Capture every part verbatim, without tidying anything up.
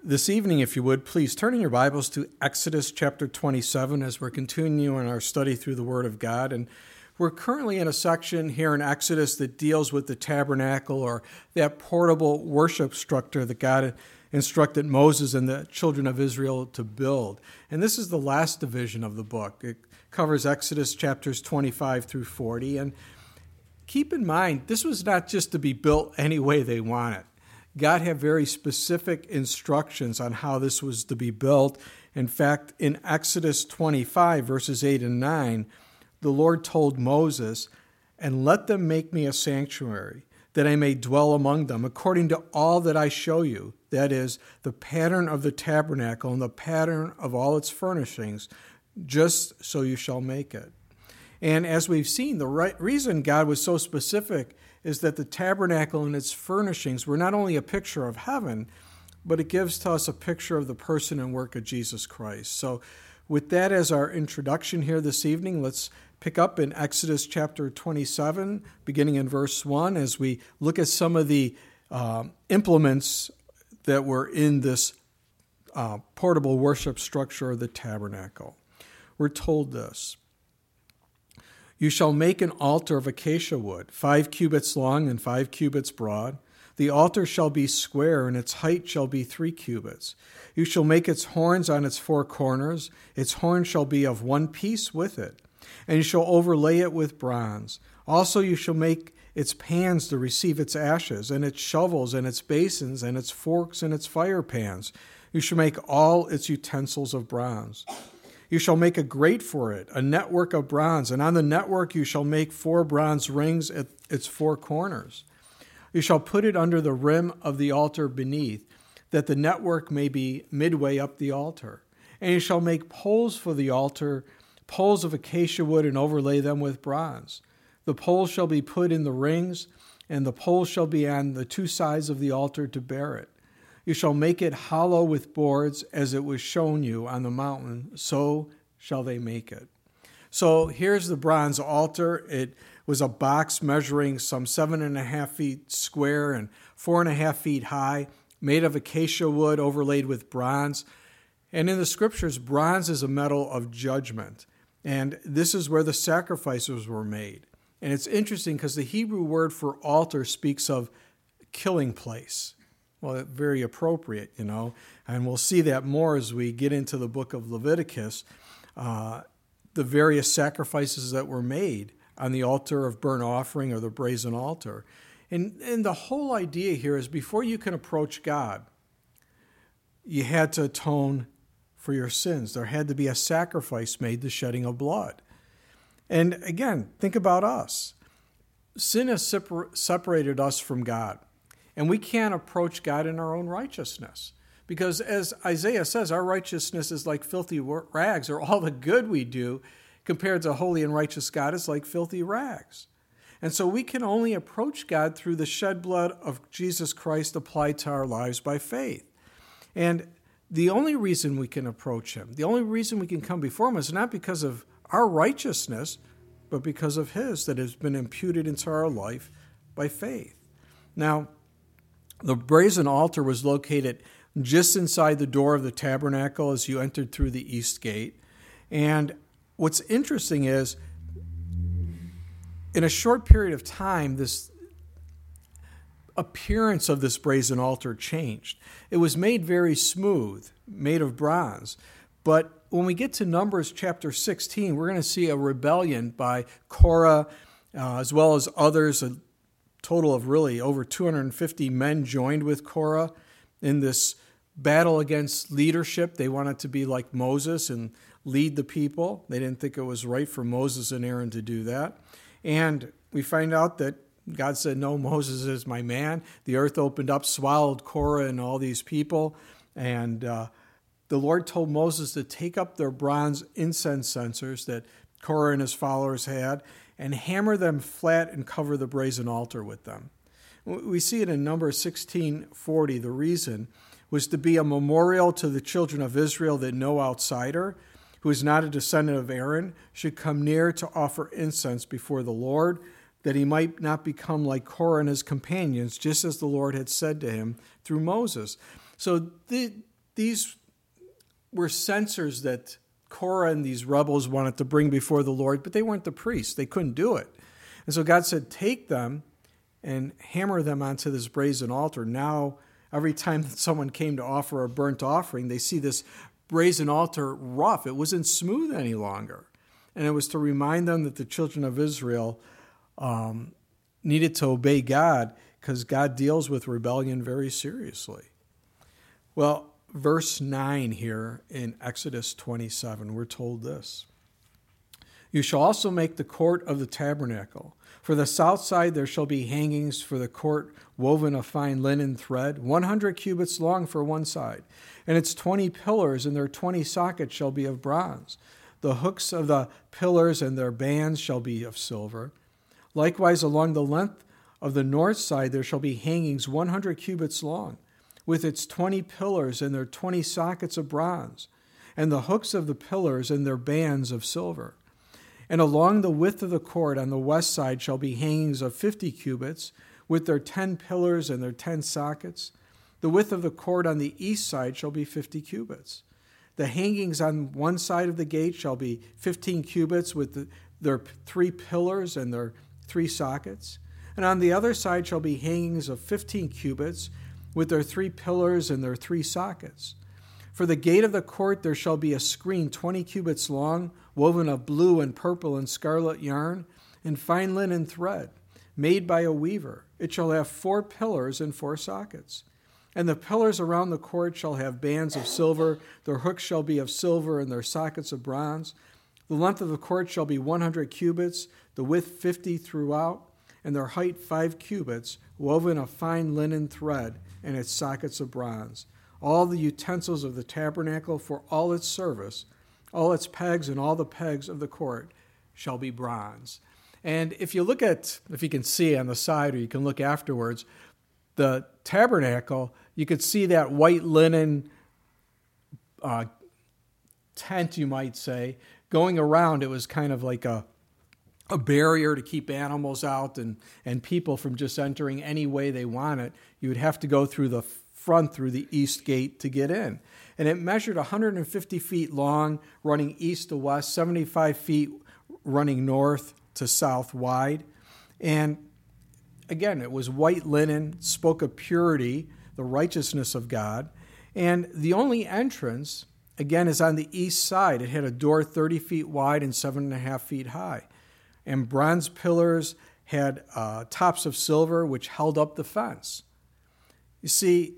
This evening, if you would, please turn in your Bibles to Exodus chapter twenty-seven as we're continuing our study through the Word of God. And we're currently in a section here in Exodus that deals with the tabernacle, or that portable worship structure that God instructed Moses and the children of Israel to build. And this is the last division of the book. It covers Exodus chapters twenty-five through forty. And keep in mind, this was not just to be built any way they wanted. God had very specific instructions on how this was to be built. In fact, in Exodus twenty-five, verses eight and nine, the Lord told Moses, "And let them make me a sanctuary, that I may dwell among them, according to all that I show you, that is, the pattern of the tabernacle and the pattern of all its furnishings, just so you shall make it." And as we've seen, the right reason God was so specific is that the tabernacle and its furnishings were not only a picture of heaven, but it gives to us a picture of the person and work of Jesus Christ. So with that as our introduction here this evening, let's pick up in Exodus chapter twenty-seven, beginning in verse one, as we look at some of the uh, implements that were in this uh, portable worship structure of the tabernacle. We're told this: "You shall make an altar of acacia wood, five cubits long and five cubits broad. The altar shall be square, and its height shall be three cubits. You shall make its horns on its four corners. Its horns shall be of one piece with it, and you shall overlay it with bronze. Also you shall make its pans to receive its ashes, and its shovels, and its basins, and its forks, and its fire pans. You shall make all its utensils of bronze. You shall make a grate for it, a network of bronze, and on the network you shall make four bronze rings at its four corners. You shall put it under the rim of the altar beneath, that the network may be midway up the altar. And you shall make poles for the altar, poles of acacia wood, and overlay them with bronze. The poles shall be put in the rings, and the poles shall be on the two sides of the altar to bear it. You shall make it hollow with boards, as it was shown you on the mountain, so shall they make it." So here's the bronze altar. It was a box measuring some seven and a half feet square and four and a half feet high, made of acacia wood overlaid with bronze. And in the scriptures, bronze is a metal of judgment. And this is where the sacrifices were made. And it's interesting because the Hebrew word for altar speaks of killing place. Well, very appropriate, you know, and we'll see that more as we get into the book of Leviticus, uh, the various sacrifices that were made on the altar of burnt offering, or the brazen altar. And, and the whole idea here is, before you can approach God, you had to atone for your sins. There had to be a sacrifice made, the shedding of blood. And again, think about us. Sin has separ- separated us from God. And we can't approach God in our own righteousness. Because as Isaiah says, our righteousness is like filthy rags, or all the good we do compared to holy and righteous God is like filthy rags. And so we can only approach God through the shed blood of Jesus Christ applied to our lives by faith. And the only reason we can approach him, the only reason we can come before him, is not because of our righteousness, but because of his that has been imputed into our life by faith. Now, the brazen altar was located just inside the door of the tabernacle as you entered through the east gate. And what's interesting is, in a short period of time, this appearance of this brazen altar changed. It was made very smooth, made of bronze. But when we get to Numbers chapter sixteen, we're going to see a rebellion by Korah, uh, as well as others. A total of really over two hundred fifty men joined with Korah in this battle against leadership. They wanted to be like Moses and lead the people. They didn't think it was right for Moses and Aaron to do that. And we find out that God said, "No, Moses is my man." The earth opened up, swallowed Korah and all these people. And uh, the Lord told Moses to take up their bronze incense censers that Korah and his followers had, and hammer them flat and cover the brazen altar with them. We see it in Numbers sixteen forty. The reason was to be a memorial to the children of Israel that no outsider, who is not a descendant of Aaron, should come near to offer incense before the Lord, that he might not become like Korah and his companions, just as the Lord had said to him through Moses. So the, these were censers that Korah and these rebels wanted to bring before the Lord, but they weren't the priests. They couldn't do it. And so God said, take them and hammer them onto this brazen altar. Now, every time that someone came to offer a burnt offering, they see this brazen altar rough. It wasn't smooth any longer. And it was to remind them that the children of Israel um, needed to obey God, because God deals with rebellion very seriously. Well, verse nine here in Exodus twenty-seven, we're told this. You shall also make the court of the tabernacle. For the south side there shall be hangings for the court woven of fine linen thread, one hundred cubits long for one side. And its twenty pillars and their twenty sockets shall be of bronze. The hooks of the pillars and their bands shall be of silver. Likewise along the length of the north side there shall be hangings one hundred cubits long, with its twenty pillars and their twenty sockets of bronze, and the hooks of the pillars and their bands of silver. And along the width of the court on the west side shall be hangings of fifty cubits, with their ten pillars and their ten sockets. The width of the court on the east side shall be fifty cubits. The hangings on one side of the gate shall be fifteen cubits, with the, their three pillars and their three sockets. And on the other side shall be hangings of fifteen cubits, with their three pillars and their three sockets. For the gate of the court there shall be a screen twenty cubits long, woven of blue and purple and scarlet yarn, and fine linen thread, made by a weaver. It shall have four pillars and four sockets. And the pillars around the court shall have bands of silver, their hooks shall be of silver, and their sockets of bronze. The length of the court shall be one hundred cubits, the width fifty throughout, and their height five cubits, woven of fine linen thread, and its sockets of bronze. All the utensils of the tabernacle for all its service, all its pegs and all the pegs of the court shall be bronze. And if you look at, if you can see on the side, or you can look afterwards, the tabernacle, you could see that white linen uh, tent, you might say, going around. It was kind of like a a barrier to keep animals out and, and people from just entering any way they wanted. You would have to go through the front, through the east gate to get in. And it measured one hundred fifty feet long, running east to west, seventy-five feet running north to south wide. And again, it was white linen, spoke of purity, the righteousness of God. And the only entrance, again, is on the east side. It had a door thirty feet wide and seven and a half feet high. And bronze pillars had uh, tops of silver, which held up the fence. You see,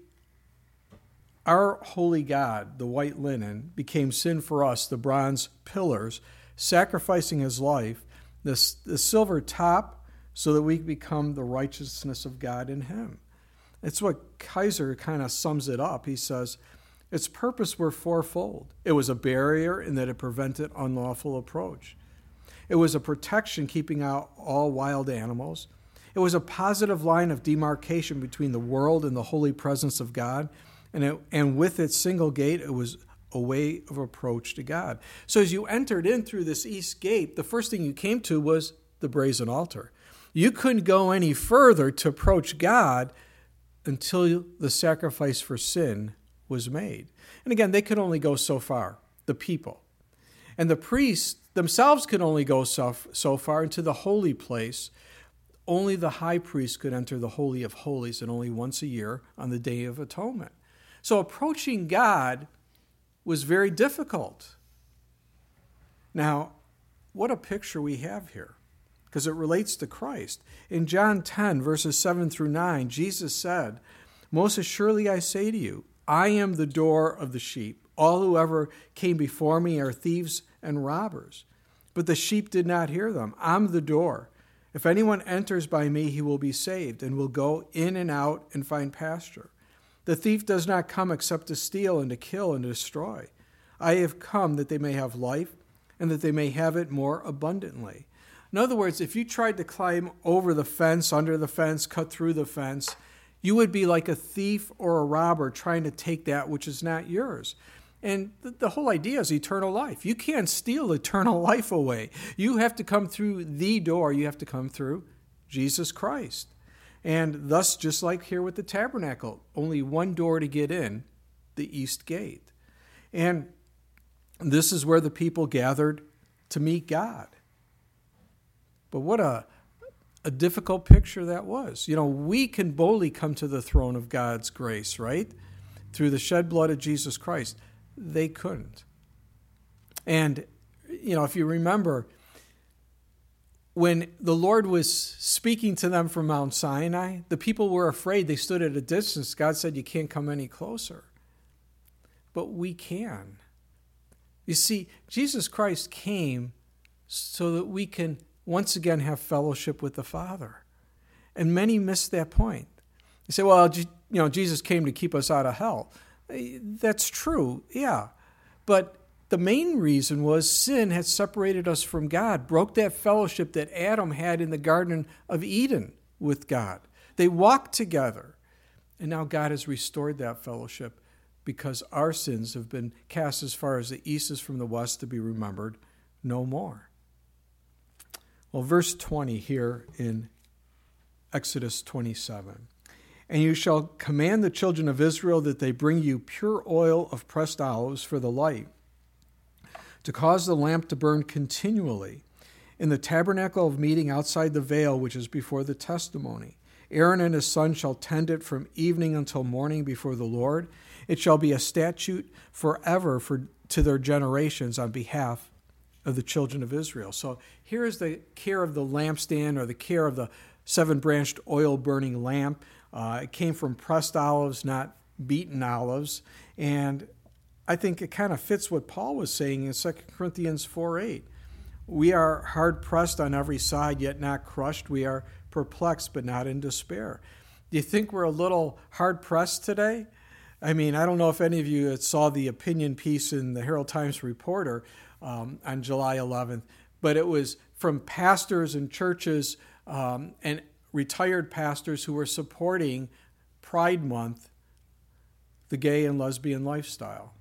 our holy God, the white linen, became sin for us, the bronze pillars, sacrificing his life, the, the silver top, so that we could become the righteousness of God in him. It's what Kaiser kind of sums it up. He says, its purpose were fourfold. It was a barrier in that it prevented unlawful approach. It was a protection keeping out all wild animals. It was a positive line of demarcation between the world and the holy presence of God. And, it, and with its single gate, it was a way of approach to God. So as you entered in through this east gate, the first thing you came to was the brazen altar. You couldn't go any further to approach God until the sacrifice for sin was made. And again, they could only go so far, the people. And the priests themselves could only go so, so far into the holy place. Only the high priest could enter the Holy of Holies, and only once a year on the Day of Atonement. So approaching God was very difficult. Now, what a picture we have here, because it relates to Christ. In John ten, verses seven through nine, Jesus said, most assuredly I say to you, I am the door of the sheep. All who ever came before me are thieves and robbers, but the sheep did not hear them. I'm the door. If anyone enters by me, he will be saved and will go in and out and find pasture. The thief does not come except to steal and to kill and to destroy. I have come that they may have life and that they may have it more abundantly. In other words, if you tried to climb over the fence, under the fence, cut through the fence, you would be like a thief or a robber trying to take that which is not yours. And the whole idea is eternal life. You can't steal eternal life away. You have to come through the door. You have to come through Jesus Christ. And thus, just like here with the tabernacle, only one door to get in, the east gate. And this is where the people gathered to meet God. But what a, a difficult picture that was. You know, we can boldly come to the throne of God's grace, right? Through the shed blood of Jesus Christ. They couldn't. And, you know, if you remember, when the Lord was speaking to them from Mount Sinai, the people were afraid. They stood at a distance. God said, you can't come any closer. But we can. You see, Jesus Christ came so that we can once again have fellowship with the Father. And many miss that point. They say, well, you know, Jesus came to keep us out of hell. That's true, yeah. But the main reason was sin had separated us from God, broke that fellowship that Adam had in the Garden of Eden with God. They walked together. And now God has restored that fellowship because our sins have been cast as far as the east is from the west to be remembered no more. Well, verse twenty here in Exodus twenty-seven. And you shall command the children of Israel that they bring you pure oil of pressed olives for the light, to cause the lamp to burn continually in the tabernacle of meeting outside the veil which is before the testimony. Aaron and his son shall tend it from evening until morning before the Lord. It shall be a statute forever for to their generations on behalf of the children of Israel. So here is the care of the lampstand, or the care of the seven-branched oil-burning lamp. Uh, it came from pressed olives, not beaten olives. And I think it kind of fits what Paul was saying in Second Corinthians four eight. We are hard-pressed on every side, yet not crushed. We are perplexed, but not in despair. Do you think we're a little hard-pressed today? I mean, I don't know if any of you saw the opinion piece in the Herald Times Reporter um, on July eleventh, but it was from pastors and churches um, and retired pastors who were supporting Pride Month, the gay and lesbian lifestyle.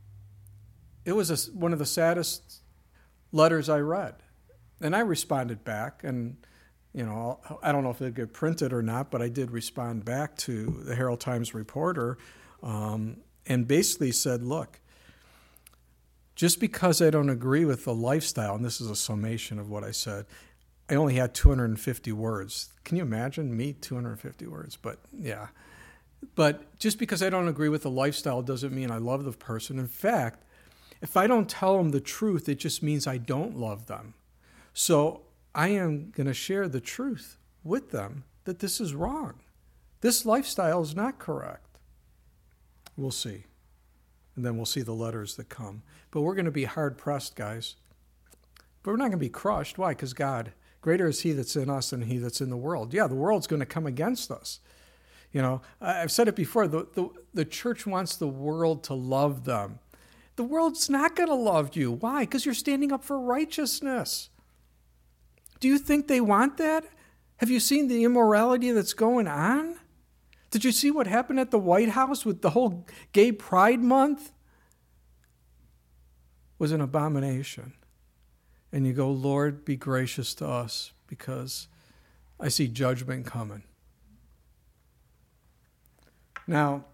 It was a, one of the saddest letters I read. And I responded back, and, you know, I don't know if it got printed or not, but I did respond back to the Herald Times Reporter um, and basically said, look, just because I don't agree with the lifestyle, and this is a summation of what I said, I only had two hundred fifty words. Can you imagine me, two hundred fifty words? But yeah. But just because I don't agree with the lifestyle doesn't mean I love the person. In fact, if I don't tell them the truth, it just means I don't love them. So I am going to share the truth with them that this is wrong. This lifestyle is not correct. We'll see. And then we'll see the letters that come. But we're going to be hard-pressed, guys. But we're not going to be crushed. Why? Because God, greater is he that's in us than he that's in the world. Yeah, the world's going to come against us. You know, I've said it before, the, the, the church wants the world to love them. The world's not going to love you. Why? Because you're standing up for righteousness. Do you think they want that? Have you seen the immorality that's going on? Did you see what happened at the White House with the whole Gay Pride Month? It was an abomination. And you go, Lord, be gracious to us, because I see judgment coming. Now,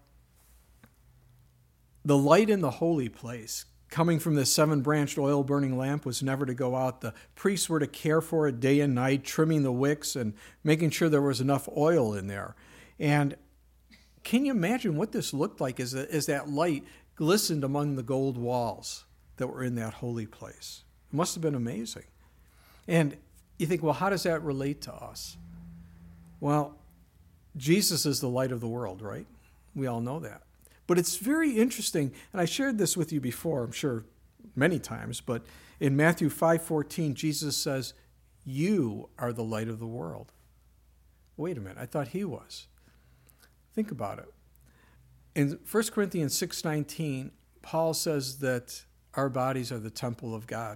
the light in the holy place, coming from the seven-branched oil-burning lamp, was never to go out. The priests were to care for it day and night, trimming the wicks and making sure there was enough oil in there. And can you imagine what this looked like as, as that light glistened among the gold walls that were in that holy place? It must have been amazing. And you think, well, how does that relate to us? Well, Jesus is the light of the world, right? We all know that. But it's very interesting, and I shared this with you before, I'm sure many times, but in Matthew five fourteen, Jesus says, you are the light of the world. Wait a minute, I thought he was. Think about it. In First Corinthians six nineteen, Paul says that our bodies are the temple of God.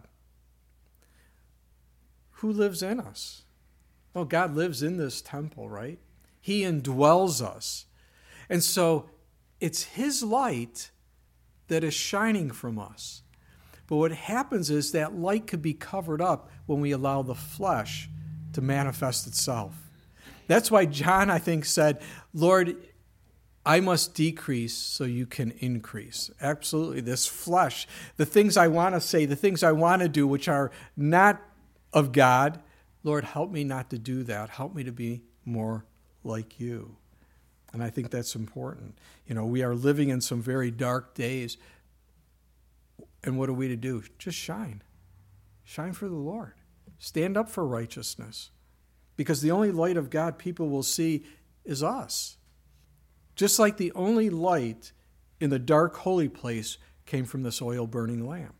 Who lives in us? Well, God lives in this temple, right? He indwells us. And so it's his light that is shining from us. But what happens is that light could be covered up when we allow the flesh to manifest itself. That's why John, I think, said, Lord, I must decrease so you can increase. Absolutely. This flesh, the things I want to say, the things I want to do, which are not of God, Lord, help me not to do that. Help me to be more like you. And I think that's important. You know, we are living in some very dark days. And what are we to do? Just shine. Shine for the Lord. Stand up for righteousness. Because the only light of God people will see is us. Just like the only light in the dark holy place came from this oil-burning lamp.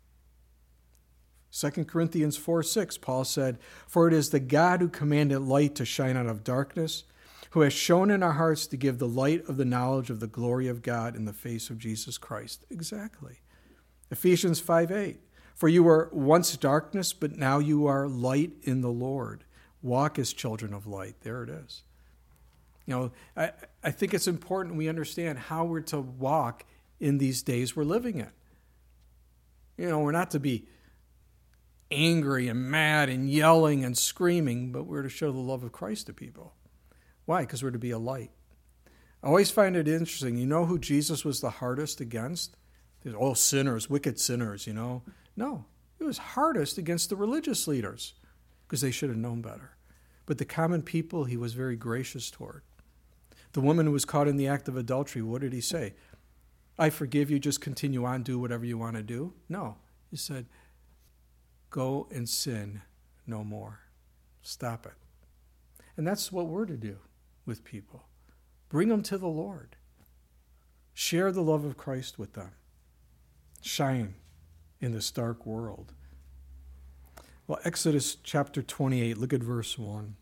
Second Corinthians four six, Paul said, "For it is the God who commanded light to shine out of darkness, who has shown in our hearts to give the light of the knowledge of the glory of God in the face of Jesus Christ." Exactly. Ephesians five eight, "For you were once darkness, but now you are light in the Lord. Walk as children of light." There it is. You know, I, I think it's important we understand how we're to walk in these days we're living in. You know, we're not to be angry and mad and yelling and screaming, but we're to show the love of Christ to people. Why? Because we're to be a light. I always find it interesting. You know who Jesus was the hardest against? Oh, sinners, wicked sinners, you know. No, he was hardest against the religious leaders because they should have known better. But the common people he was very gracious toward. The woman who was caught in the act of adultery, what did he say? "I forgive you, just continue on, do whatever you want to do"? No, he said, "Go and sin no more." Stop it. And that's what we're to do with people. Bring them to the Lord. Share the love of Christ with them. Shine in this dark world. Well, Exodus chapter twenty-eight, look at verse one.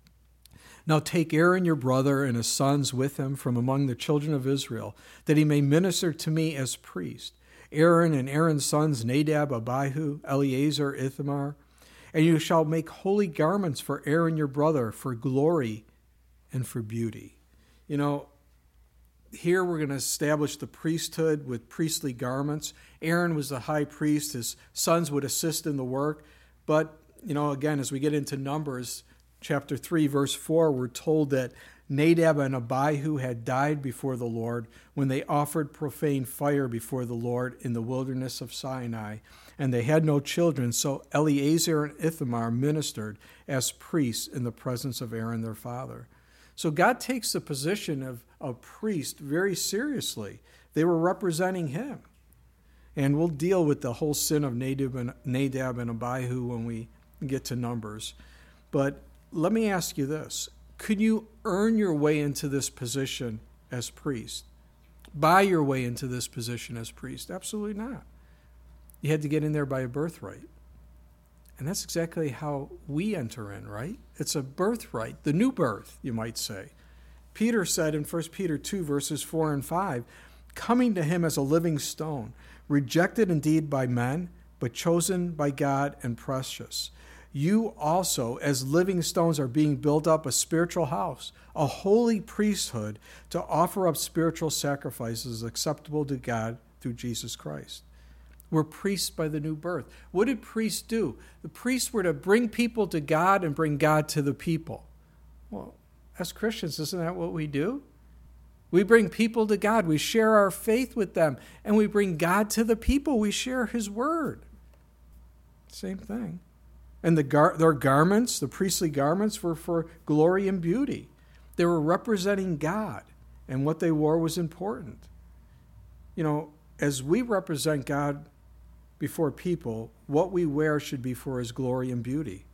"Now take Aaron your brother and his sons with him from among the children of Israel, that he may minister to me as priest. Aaron and Aaron's sons, Nadab, Abihu, Eleazar, Ithamar. And you shall make holy garments for Aaron your brother, for glory and for beauty." You know, here we're going to establish the priesthood with priestly garments. Aaron was the high priest. His sons would assist in the work. But, you know, again, as we get into Numbers, chapter three, verse four, we're told that Nadab and Abihu had died before the Lord when they offered profane fire before the Lord in the wilderness of Sinai, and they had no children, so Eleazar and Ithamar ministered as priests in the presence of Aaron their father. So God takes the position of a priest very seriously. They were representing him. And we'll deal with the whole sin of Nadab and, Nadab and Abihu when we get to Numbers. But let me ask you this. Could you earn your way into this position as priest? Buy your way into this position as priest? Absolutely not. You had to get in there by a birthright. And that's exactly how we enter in, right? It's a birthright, the new birth, you might say. Peter said in First Peter two, verses four and five, "Coming to him as a living stone, rejected indeed by men, but chosen by God and precious. You also, as living stones, are being built up a spiritual house, a holy priesthood, to offer up spiritual sacrifices acceptable to God through Jesus Christ." We're priests by the new birth. What did priests do? The priests were to bring people to God and bring God to the people. Well, as Christians, isn't that what we do? We bring people to God. We share our faith with them, and we bring God to the people. We share his word. Same thing. And the gar- their garments, the priestly garments, were for glory and beauty. They were representing God, and what they wore was important. You know, as we represent God before people, what we wear should be for his glory and beauty.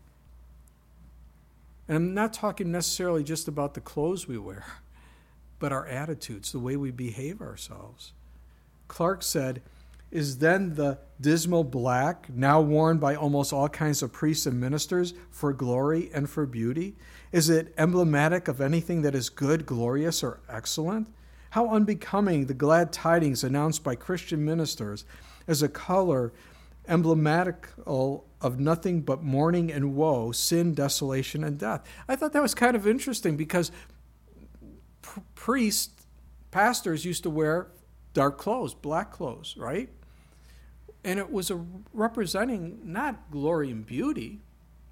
And I'm not talking necessarily just about the clothes we wear, but our attitudes, the way we behave ourselves. Clark said, "Is then the dismal black, now worn by almost all kinds of priests and ministers, for glory and for beauty? Is it emblematic of anything that is good, glorious, or excellent? How unbecoming the glad tidings announced by Christian ministers as a color emblematical of nothing but mourning and woe, sin, desolation, and death." I thought that was kind of interesting because pr- priests, pastors used to wear dark clothes, black clothes, right? And it was a representing not glory and beauty.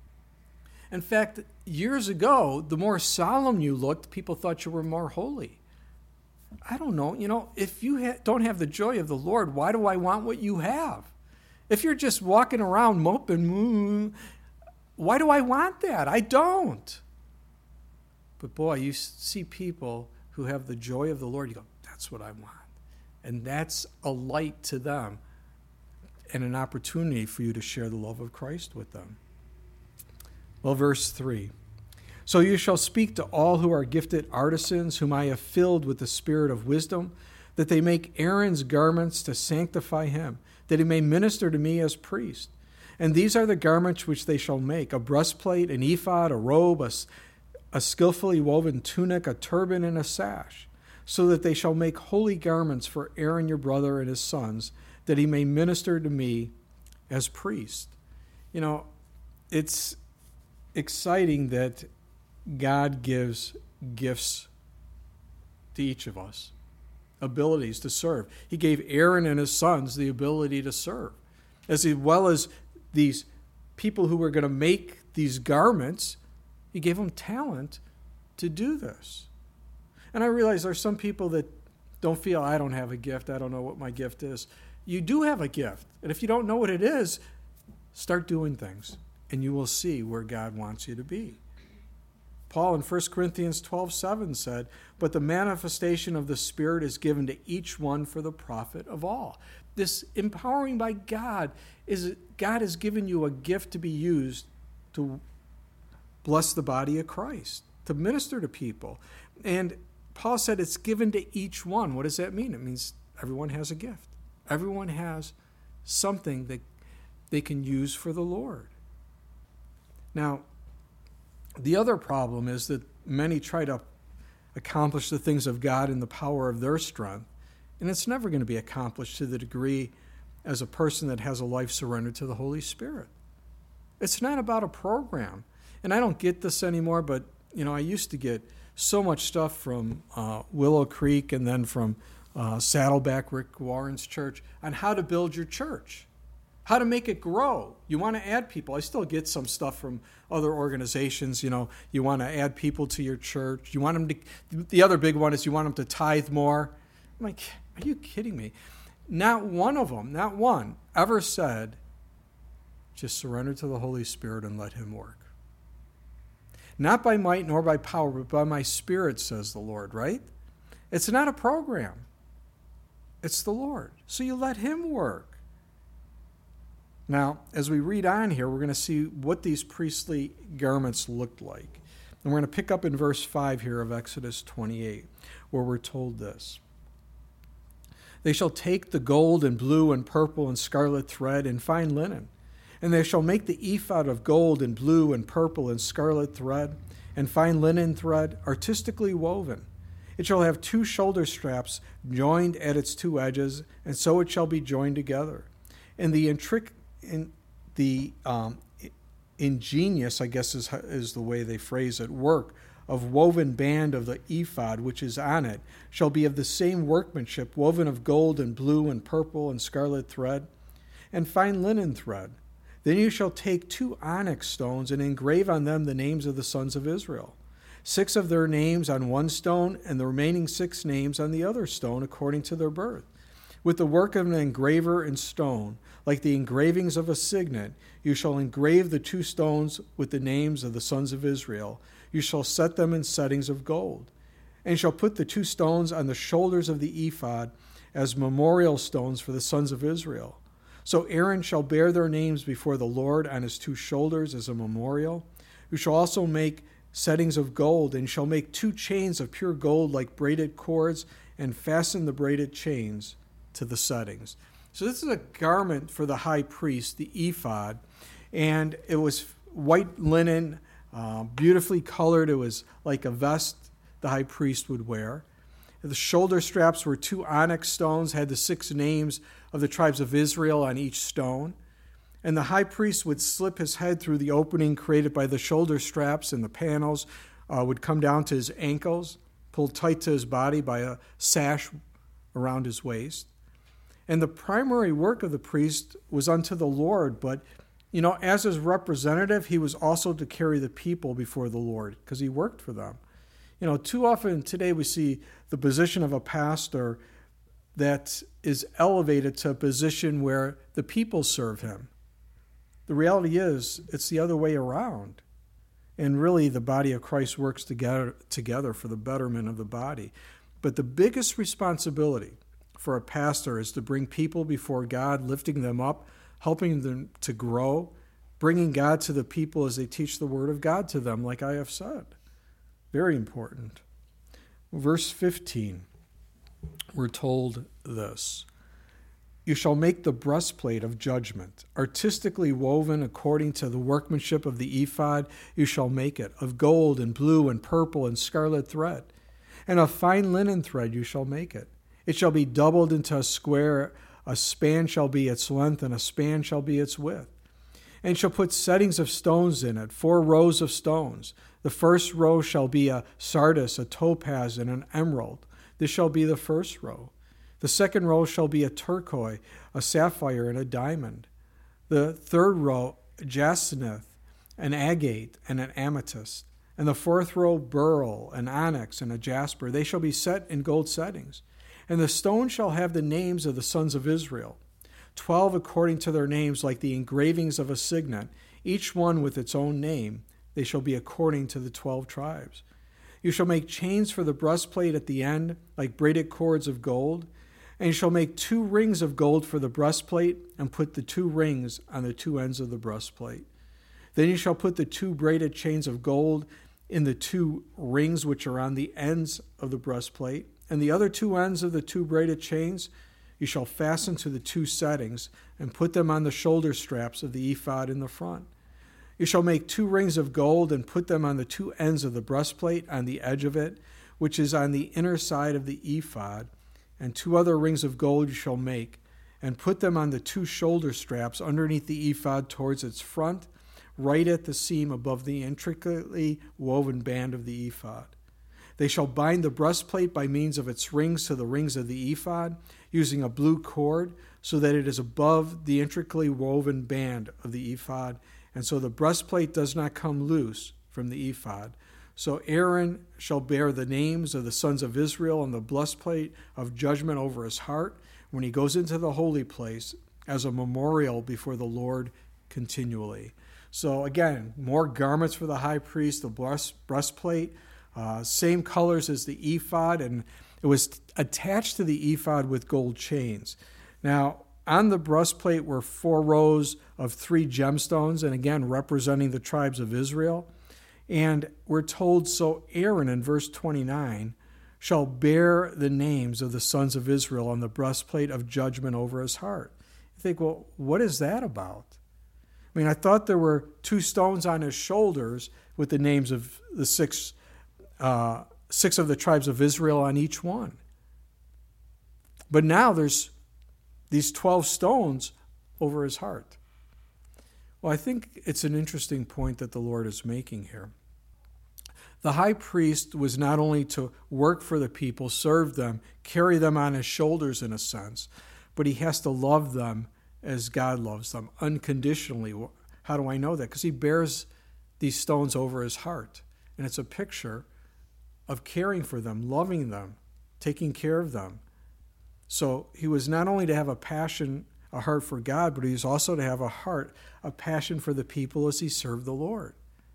In fact, years ago, the more solemn you looked, people thought you were more holy. I don't know. You know, if you ha- don't have the joy of the Lord, why do I want what you have? If you're just walking around moping, mm, why do I want that? I don't. But boy, you see people who have the joy of the Lord, you go, that's what I want. And that's a light to them and an opportunity for you to share the love of Christ with them. Well, verse three. So you shall speak to all who are gifted artisans, whom I have filled with the spirit of wisdom, that they make Aaron's garments to sanctify him, that he may minister to me as priest. And these are the garments which they shall make: a breastplate, an ephod, a robe, a, a skillfully woven tunic, a turban, and a sash, so that they shall make holy garments for Aaron your brother and his sons, that he may minister to me as priest. You know, it's exciting that God gives gifts to each of us, abilities to serve. He gave Aaron and his sons the ability to serve, as well as these people who were going to make these garments. He gave them talent to do this. And I realize there's some people that don't feel, I don't have a gift, I don't know what my gift is. You do have a gift. And if you don't know what it is, start doing things, and you will see where God wants you to be. Paul in First Corinthians twelve seven said, but the manifestation of the Spirit is given to each one for the profit of all. This empowering by God is God has given you a gift to be used to bless the body of Christ, to minister to people. And Paul said it's given to each one. What does that mean? It means everyone has a gift. Everyone has something that they can use for the Lord. Now, the other problem is that many try to accomplish the things of God in the power of their strength, and it's never going to be accomplished to the degree as a person that has a life surrendered to the Holy Spirit. It's not about a program. And I don't get this anymore, but, you know, I used to get so much stuff from uh, Willow Creek and then from uh, Saddleback, Rick Warren's church, on how to build your church, how to make it grow. You want to add people. I still get some stuff from other organizations. You know, you want to add people to your church. You want them to, the other big one is you want them to tithe more. I'm like, are you kidding me? Not one of them, not one, ever said, just surrender to the Holy Spirit and let him work. Not by might nor by power, but by my Spirit, says the Lord, right? It's not a program. It's the Lord. So you let him work. Now, as we read on here, we're going to see what these priestly garments looked like. And we're going to pick up in verse five here of Exodus twenty-eight, where we're told this. They shall take the gold and blue and purple and scarlet thread and fine linen, and they shall make the ephod of gold and blue and purple and scarlet thread and fine linen thread, artistically woven. It shall have two shoulder straps joined at its two edges, and so it shall be joined together. And the intric- in the um, ingenious, I guess is, is the way they phrase it, work of woven band of the ephod which is on it shall be of the same workmanship, woven of gold and blue and purple and scarlet thread and fine linen thread. Then you shall take two onyx stones and engrave on them the names of the sons of Israel, six of their names on one stone and the remaining six names on the other stone according to their birth. With the work of an engraver in stone, like the engravings of a signet, you shall engrave the two stones with the names of the sons of Israel. You shall set them in settings of gold, and shall put the two stones on the shoulders of the ephod as memorial stones for the sons of Israel. So Aaron shall bear their names before the Lord on his two shoulders as a memorial. You shall also make settings of gold, and shall make two chains of pure gold like braided cords, and fasten the braided chains to the settings. So this is a garment for the high priest, the ephod, and it was white linen, uh, beautifully colored. It was like a vest the high priest would wear. The shoulder straps were two onyx stones, had the six names of the tribes of Israel on each stone. And the high priest would slip his head through the opening created by the shoulder straps, and the panels uh, would come down to his ankles, pulled tight to his body by a sash around his waist. And the primary work of the priest was unto the Lord, but, you know, as his representative, he was also to carry the people before the Lord, because he worked for them. You know, too often today we see the position of a pastor that is elevated to a position where the people serve him. The reality is, it's the other way around. And really, the body of Christ works together, together for the betterment of the body. But the biggest responsibility for a pastor is to bring people before God, lifting them up, helping them to grow, bringing God to the people as they teach the word of God to them, like I have said. Very important. Verse fifteen, we're told this. You shall make the breastplate of judgment, artistically woven according to the workmanship of the ephod. You shall make it of gold and blue and purple and scarlet thread, and of fine linen thread you shall make it. It shall be doubled into a square. A span shall be its length, and a span shall be its width. And shall put settings of stones in it, four rows of stones. The first row shall be a sardius, a topaz, and an emerald. This shall be the first row. The second row shall be a turquoise, a sapphire, and a diamond. The third row, jacinth, an agate, and an amethyst. And the fourth row, beryl, an onyx, and a jasper. They shall be set in gold settings. And the stone shall have the names of the sons of Israel, twelve according to their names, like the engravings of a signet, each one with its own name. They shall be according to the twelve tribes. You shall make chains for the breastplate at the end, like braided cords of gold. And you shall make two rings of gold for the breastplate, and put the two rings on the two ends of the breastplate. Then you shall put the two braided chains of gold in the two rings which are on the ends of the breastplate, and the other two ends of the two braided chains you shall fasten to the two settings, and put them on the shoulder straps of the ephod in the front. You shall make two rings of gold, and put them on the two ends of the breastplate, on the edge of it, which is on the inner side of the ephod. And two other rings of gold you shall make, and put them on the two shoulder straps underneath the ephod towards its front, right at the seam above the intricately woven band of the ephod. They shall bind the breastplate by means of its rings to the rings of the ephod, using a blue cord, so that it is above the intricately woven band of the ephod, and so the breastplate does not come loose from the ephod. So Aaron shall bear the names of the sons of Israel on the breastplate of judgment over his heart when he goes into the holy place as a memorial before the Lord continually. So again, more garments for the high priest, the breast, breastplate, uh, same colors as the ephod, and it was attached to the ephod with gold chains. Now, on the breastplate were four rows of three gemstones, and again, representing the tribes of Israel. And we're told, so Aaron in verse twenty-nine shall bear the names of the sons of Israel on the breastplate of judgment over his heart. You think, well, what is that about? I mean, I thought there were two stones on his shoulders with the names of the six, uh, six of the tribes of Israel on each one. But now there's these twelve stones over his heart. Well, I think it's an interesting point that the Lord is making here. The high priest was not only to work for the people, serve them, carry them on his shoulders in a sense, but he has to love them as God loves them, unconditionally. How do I know that? Because he bears these stones over his heart. And it's a picture of caring for them, loving them, taking care of them. So he was not only to have a passion, a heart for God, but he was also to have a heart, a passion for the people as he served the Lord.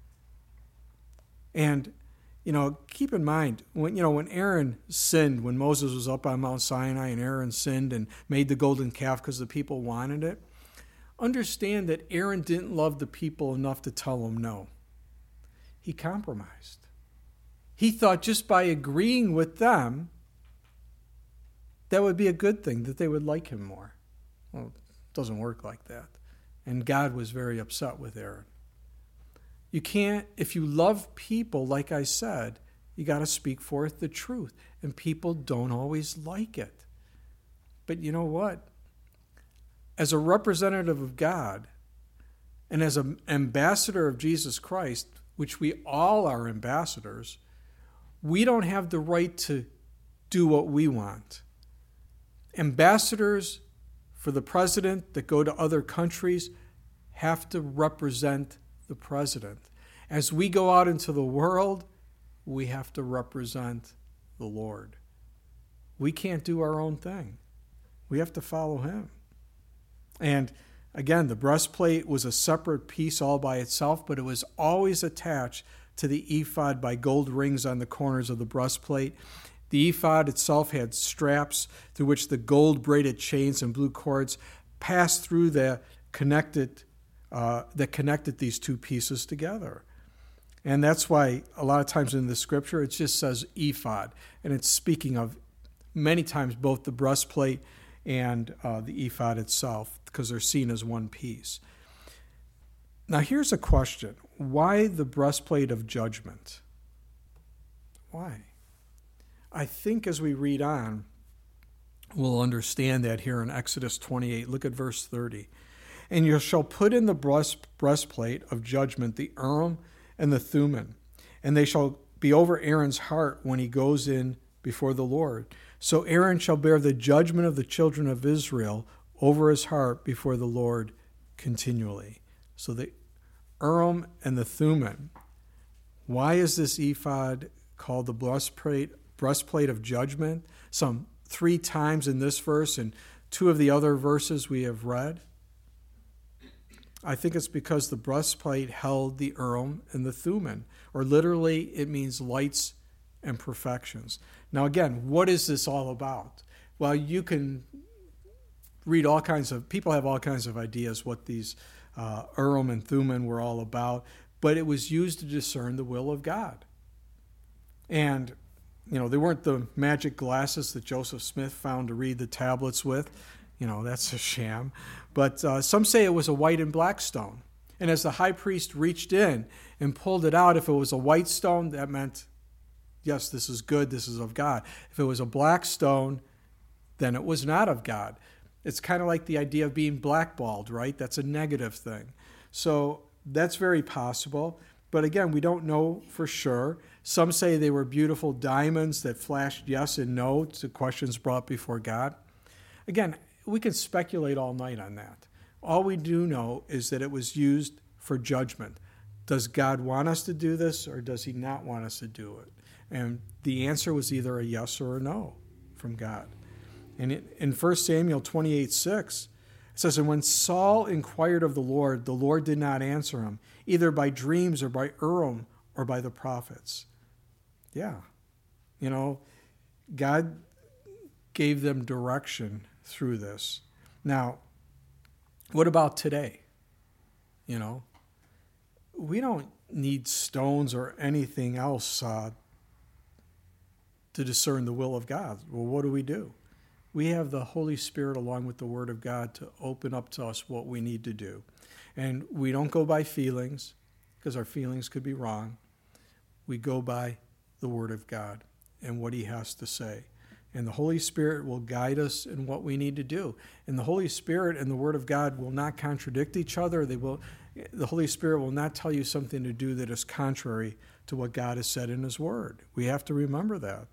And, you know, keep in mind, when you know when Aaron sinned, when Moses was up on Mount Sinai and Aaron sinned and made the golden calf because the people wanted it, understand that Aaron didn't love the people enough to tell them no. He compromised. He thought just by agreeing with them, that would be a good thing, that they would like him more. Well, it doesn't work like that. And God was very upset with Aaron. You can't, if you love people, like I said, you got to speak forth the truth. And people don't always like it. But you know what? As a representative of God and as an ambassador of Jesus Christ, which we all are ambassadors, we don't have the right to do what we want. Ambassadors for the president that go to other countries have to represent the president. As we go out into the world, we have to represent the Lord. We can't do our own thing. We have to follow him. And again, the breastplate was a separate piece all by itself, but it was always attached to the ephod by gold rings on the corners of the breastplate. The ephod itself had straps through which the gold braided chains and blue cords passed through the connected uh, that connected these two pieces together. And that's why a lot of times in the scripture it just says ephod, and it's speaking of many times both the breastplate and uh, the ephod itself, because they're seen as one piece. Now here's a question. Why the breastplate of judgment? Why? I think as we read on, we'll understand that here in Exodus twenty-eight. Look at verse thirty. And you shall put in the breast, breastplate of judgment the Urim and the Thummim, and they shall be over Aaron's heart when he goes in before the Lord. So Aaron shall bear the judgment of the children of Israel over his heart before the Lord continually. So the Urim and the Thummim. Why is this ephod called the breastplate, breastplate of judgment? Some three times in this verse and two of the other verses we have read. I think it's because the breastplate held the Urim and the Thummim, or literally it means lights and perfections. Now again, what is this all about? Well, you can read all kinds of, people have all kinds of ideas what these uh, Urim and Thummim were all about, but it was used to discern the will of God. And, you know, they weren't the magic glasses that Joseph Smith found to read the tablets with. You know, that's a sham. But uh, some say it was a white and black stone. And as the high priest reached in and pulled it out, if it was a white stone, that meant, yes, this is good, this is of God. If it was a black stone, then it was not of God. It's kind of like the idea of being blackballed, right? That's a negative thing. So that's very possible. But again, we don't know for sure. Some say they were beautiful diamonds that flashed yes and no to questions brought before God. Again, we can speculate all night on that. All we do know is that it was used for judgment. Does God want us to do this, or does he not want us to do it? And the answer was either a yes or a no from God. And in First Samuel twenty-eight six, it says, and when Saul inquired of the Lord, the Lord did not answer him, either by dreams or by Urim or by the prophets. Yeah. You know, God gave them direction through this. Now, what about today? You know, we don't need stones or anything else uh, to discern the will of God. Well, what do we do? We have the Holy Spirit along with the Word of God to open up to us what we need to do. And we don't go by feelings, because our feelings could be wrong. We go by the Word of God and what he has to say. And the Holy Spirit will guide us in what we need to do. And the Holy Spirit and the Word of God will not contradict each other. They will, the Holy Spirit will not tell you something to do that is contrary to what God has said in his Word. We have to remember that.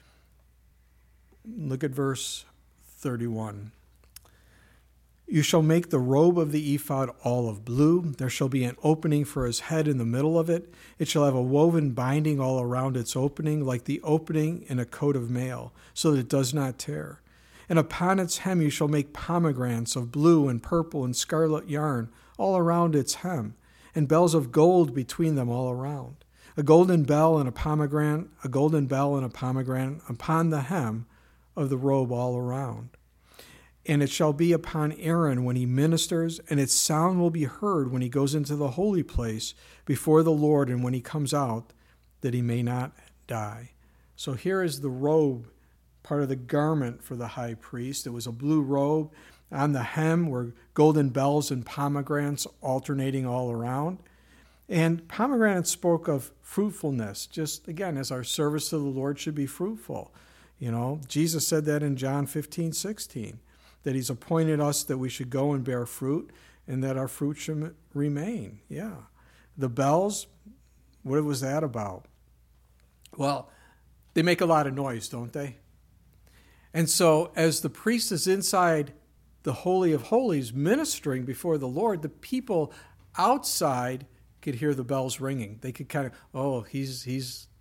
Look at verse thirty-one. You shall make the robe of the ephod all of blue. There shall be an opening for his head in the middle of it. It shall have a woven binding all around its opening, like the opening in a coat of mail, so that it does not tear. And upon its hem you shall make pomegranates of blue and purple and scarlet yarn all around its hem, and bells of gold between them all around. A golden bell and a pomegranate, a golden bell and a pomegranate upon the hem of the robe all around. And it shall be upon Aaron when he ministers, and its sound will be heard when he goes into the holy place before the Lord, and when he comes out, that he may not die. So here is the robe, part of the garment for the high priest. It was a blue robe. On the hem were golden bells and pomegranates alternating all around. And pomegranates spoke of fruitfulness, just again, as our service to the Lord should be fruitful. You know, Jesus said that in John fifteen sixteen. That he's appointed us that we should go and bear fruit, and that our fruit should remain. Yeah. The bells, what was that about? Well, they make a lot of noise, don't they? And so as the priest is inside the Holy of Holies ministering before the Lord, the people outside could hear the bells ringing. They could kind of, oh, he's he's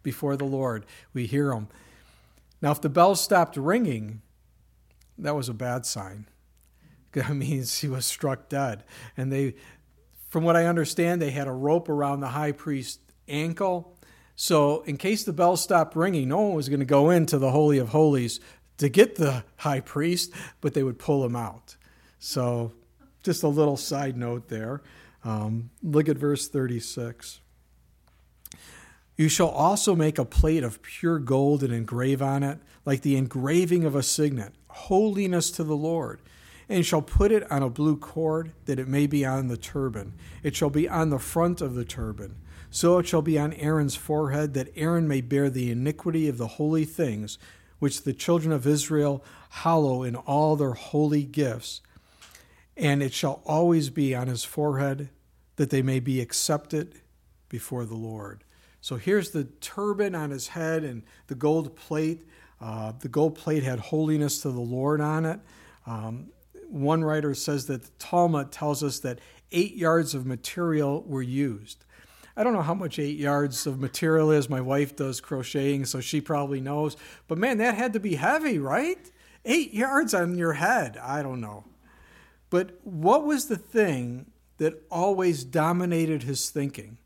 before the Lord. We hear them. Now, if the bells stopped ringing, that was a bad sign. That means he was struck dead. And they, from what I understand, they had a rope around the high priest's ankle. So in case the bells stopped ringing, no one was going to go into the Holy of Holies to get the high priest, but they would pull him out. So just a little side note there. Um, look at verse thirty-six. You shall also make a plate of pure gold and engrave on it, like the engraving of a signet, holiness to the Lord. And you shall put it on a blue cord, that it may be on the turban. It shall be on the front of the turban. So it shall be on Aaron's forehead, that Aaron may bear the iniquity of the holy things, which the children of Israel hallow in all their holy gifts. And it shall always be on his forehead, that they may be accepted before the Lord. So here's the turban on his head and the gold plate. Uh, the gold plate had holiness to the Lord on it. Um, one writer says that the Talmud tells us that eight yards of material were used. I don't know how much eight yards of material is. My wife does crocheting, so she probably knows. But man, that had to be heavy, right? Eight yards on your head. I don't know. But what was the thing that always dominated his thinking?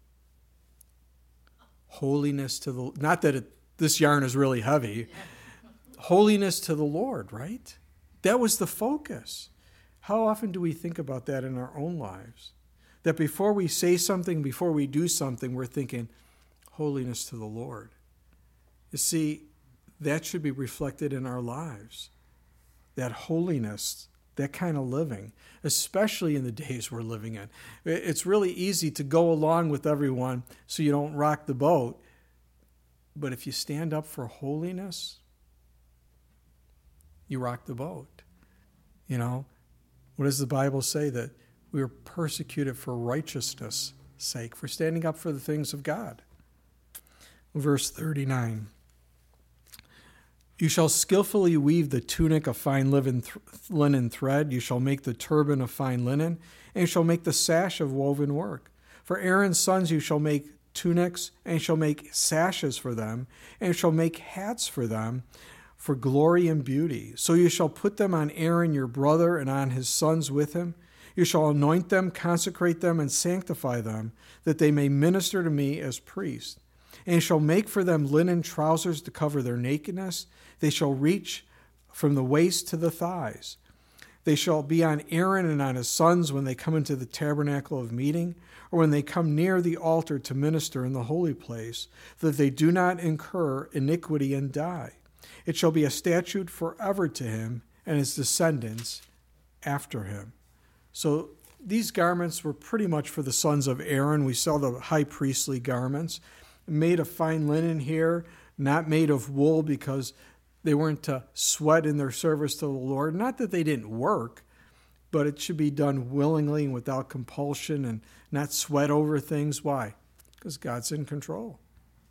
Holiness to the, not that it, this yarn is really heavy. Holiness to the Lord, right? That was the focus. How often do we think about that in our own lives? That before we say something, before we do something, we're thinking, holiness to the Lord. You see, that should be reflected in our lives. That holiness, that kind of living, especially in the days we're living in. It's really easy to go along with everyone so you don't rock the boat. But if you stand up for holiness, you rock the boat. You know, what does the Bible say? That we are persecuted for righteousness' sake, for standing up for the things of God. Verse thirty-nine. You shall skillfully weave the tunic of fine linen thread. You shall make the turban of fine linen, and you shall make the sash of woven work. For Aaron's sons you shall make tunics, and you shall make sashes for them, and you shall make hats for them, for glory and beauty. So you shall put them on Aaron your brother, and on his sons with him. You shall anoint them, consecrate them, and sanctify them, that they may minister to me as priests. And you shall make for them linen trousers to cover their nakedness. They shall reach from the waist to the thighs. They shall be on Aaron and on his sons when they come into the tabernacle of meeting, or when they come near the altar to minister in the holy place, that they do not incur iniquity and die. It shall be a statute forever to him and his descendants after him. So these garments were pretty much for the sons of Aaron. We saw the high priestly garments, made of fine linen here, not made of wool, because they weren't to sweat in their service to the Lord. Not that they didn't work, but it should be done willingly and without compulsion, and not sweat over things. Why? Because God's in control.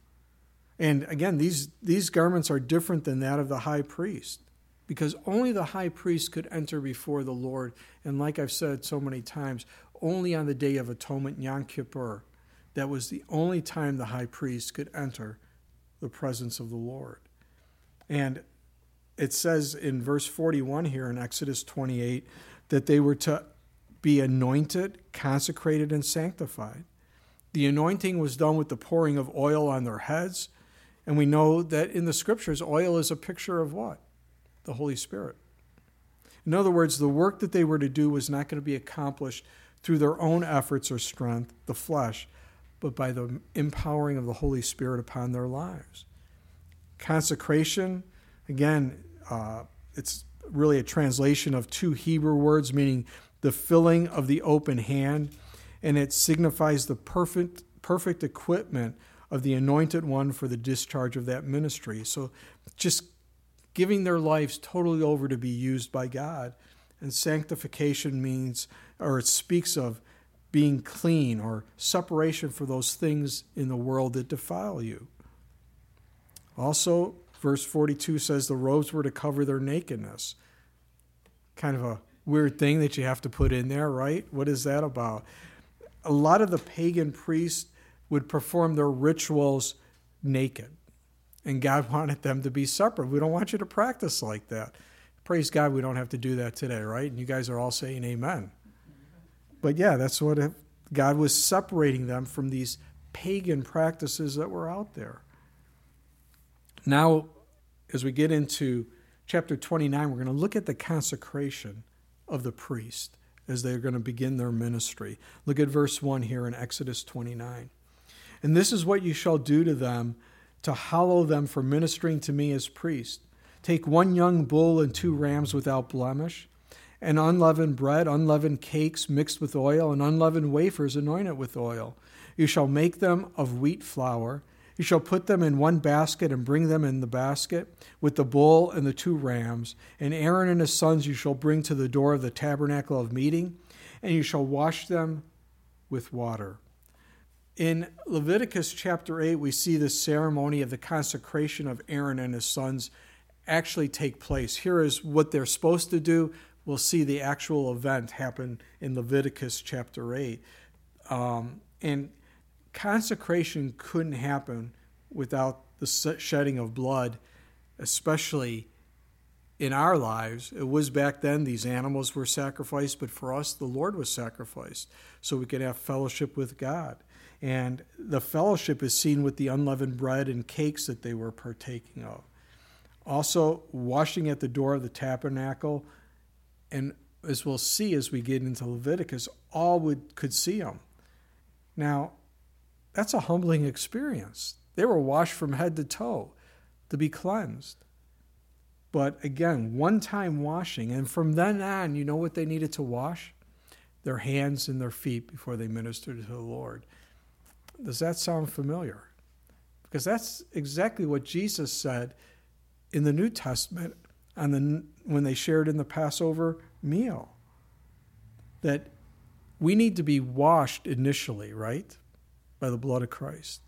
And again, these, these garments are different than that of the high priest, because only the high priest could enter before the Lord. And like I've said so many times, only on the Day of Atonement, Yom Kippur, that was the only time the high priest could enter the presence of the Lord. And it says in verse forty-one here in Exodus twenty-eight that they were to be anointed, consecrated, and sanctified. The anointing was done with the pouring of oil on their heads. And we know that in the scriptures, oil is a picture of what? The Holy Spirit. In other words, the work that they were to do was not going to be accomplished through their own efforts or strength, the flesh, but by the empowering of the Holy Spirit upon their lives. Consecration, again, uh, it's really a translation of two Hebrew words, meaning the filling of the open hand, and it signifies the perfect, perfect equipment of the anointed one for the discharge of that ministry. So just giving their lives totally over to be used by God. And sanctification means, or it speaks of, being clean or separation for those things in the world that defile you. Also, verse forty-two says the robes were to cover their nakedness. Kind of a weird thing that you have to put in there, right? What is that about? A lot of the pagan priests would perform their rituals naked. And God wanted them to be separate. We don't want you to practice like that. Praise God, we don't have to do that today, right? And you guys are all saying amen. But yeah, that's what it, God was separating them from these pagan practices that were out there. Now, as we get into chapter twenty-nine, we're going to look at the consecration of the priest as they're going to begin their ministry. Look at verse one here in Exodus twenty-nine. And this is what you shall do to them to hallow them for ministering to me as priests. Take one young bull and two rams without blemish, and unleavened bread, unleavened cakes mixed with oil, and unleavened wafers anointed with oil. You shall make them of wheat flour. You shall put them in one basket and bring them in the basket with the bull and the two rams. And Aaron and his sons you shall bring to the door of the tabernacle of meeting, and you shall wash them with water. In Leviticus chapter eight, we see the ceremony of the consecration of Aaron and his sons actually take place. Here is what they're supposed to do. We'll see the actual event happen in Leviticus chapter eight. Um, and consecration couldn't happen without the shedding of blood, especially in our lives. It was back then, these animals were sacrificed, but for us, the Lord was sacrificed so we could have fellowship with God. And the fellowship is seen with the unleavened bread and cakes that they were partaking of. Also, washing at the door of the tabernacle, and as we'll see as we get into Leviticus, all would could see them. Now, that's a humbling experience. They were washed from head to toe to be cleansed. But again, one-time washing, and from then on, you know what they needed to wash? Their hands and their feet before they ministered to the Lord. Does that sound familiar? Because that's exactly what Jesus said in the New Testament on the, when they shared in the Passover meal. That we need to be washed initially, right? By the blood of Christ.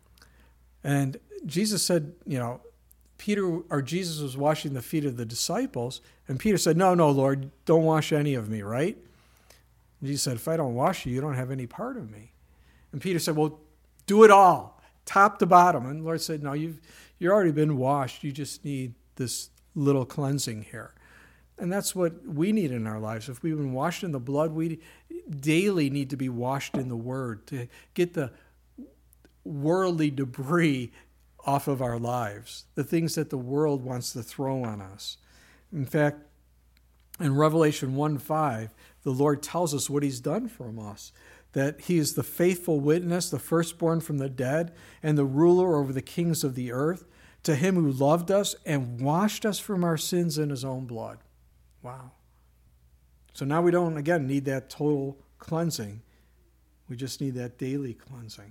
And Jesus said, you know, Peter or Jesus was washing the feet of the disciples, and Peter said, no, no, Lord, don't wash any of me, right? And Jesus said, if I don't wash you, you don't have any part of me. And Peter said, well, do it all, top to bottom. And the Lord said, no, you've you've already been washed. You just need this little cleansing here. And that's what we need in our lives. If we've been washed in the blood, we daily need to be washed in the Word to get the worldly debris off of our lives, the things that the world wants to throw on us. In fact, in Revelation one five, the Lord tells us what he's done for us, that he is the faithful witness, the firstborn from the dead, and the ruler over the kings of the earth, to him who loved us and washed us from our sins in his own blood. Wow. So now we don't, again, need that total cleansing. We just need that daily cleansing.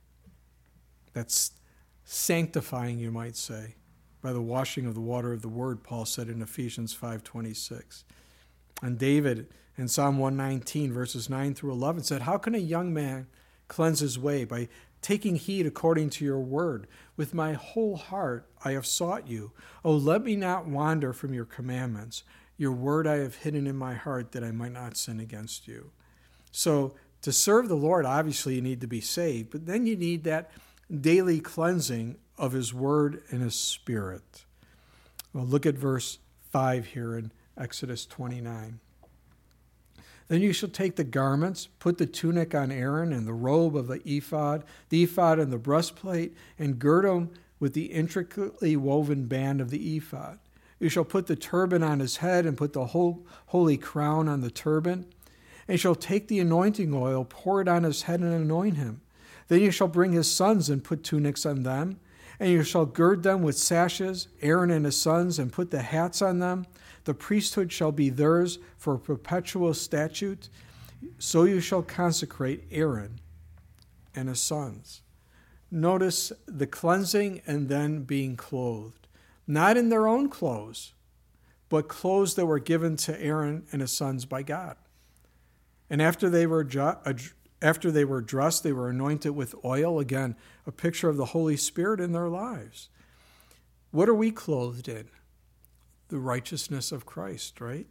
That's sanctifying, you might say, by the washing of the water of the word, Paul said in Ephesians five twenty-six. And David in Psalm one nineteen, verses nine through eleven, said, how can a young man cleanse his way? By taking heed according to your word. With my whole heart I have sought you. Oh, let me not wander from your commandments. Your word I have hidden in my heart that I might not sin against you. So to serve the Lord, obviously you need to be saved, but then you need that daily cleansing of his word and his spirit. Well, look at verse five here in Exodus twenty-nine. Then you shall take the garments, put the tunic on Aaron and the robe of the ephod, the ephod and the breastplate, and gird him with the intricately woven band of the ephod. You shall put the turban on his head and put the whole holy crown on the turban. And you shall take the anointing oil, pour it on his head and anoint him. Then you shall bring his sons and put tunics on them. And you shall gird them with sashes, Aaron and his sons, and put the hats on them. The priesthood shall be theirs for a perpetual statute. So you shall consecrate Aaron and his sons. Notice the cleansing and then being clothed. Not in their own clothes, but clothes that were given to Aaron and his sons by God. And after they were ju- after they were dressed, they were anointed with oil. Again, a picture of the Holy Spirit in their lives. What are we clothed in? The righteousness of Christ, right?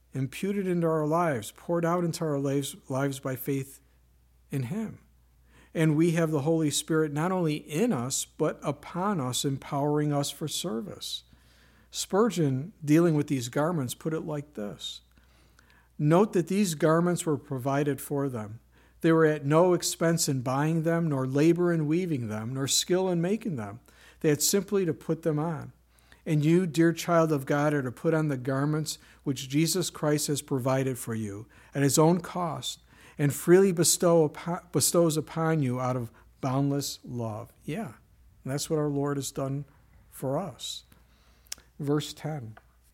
Imputed into our lives, poured out into our lives, lives by faith in him. And we have the Holy Spirit not only in us, but upon us, empowering us for service. Spurgeon, dealing with these garments, put it like this. Note that these garments were provided for them. They were at no expense in buying them, nor labor in weaving them, nor skill in making them. They had simply to put them on. And you, dear child of God, are to put on the garments which Jesus Christ has provided for you at his own cost, and freely bestow upon, bestows upon you out of boundless love. Yeah, and that's what our Lord has done for us. Verse ten.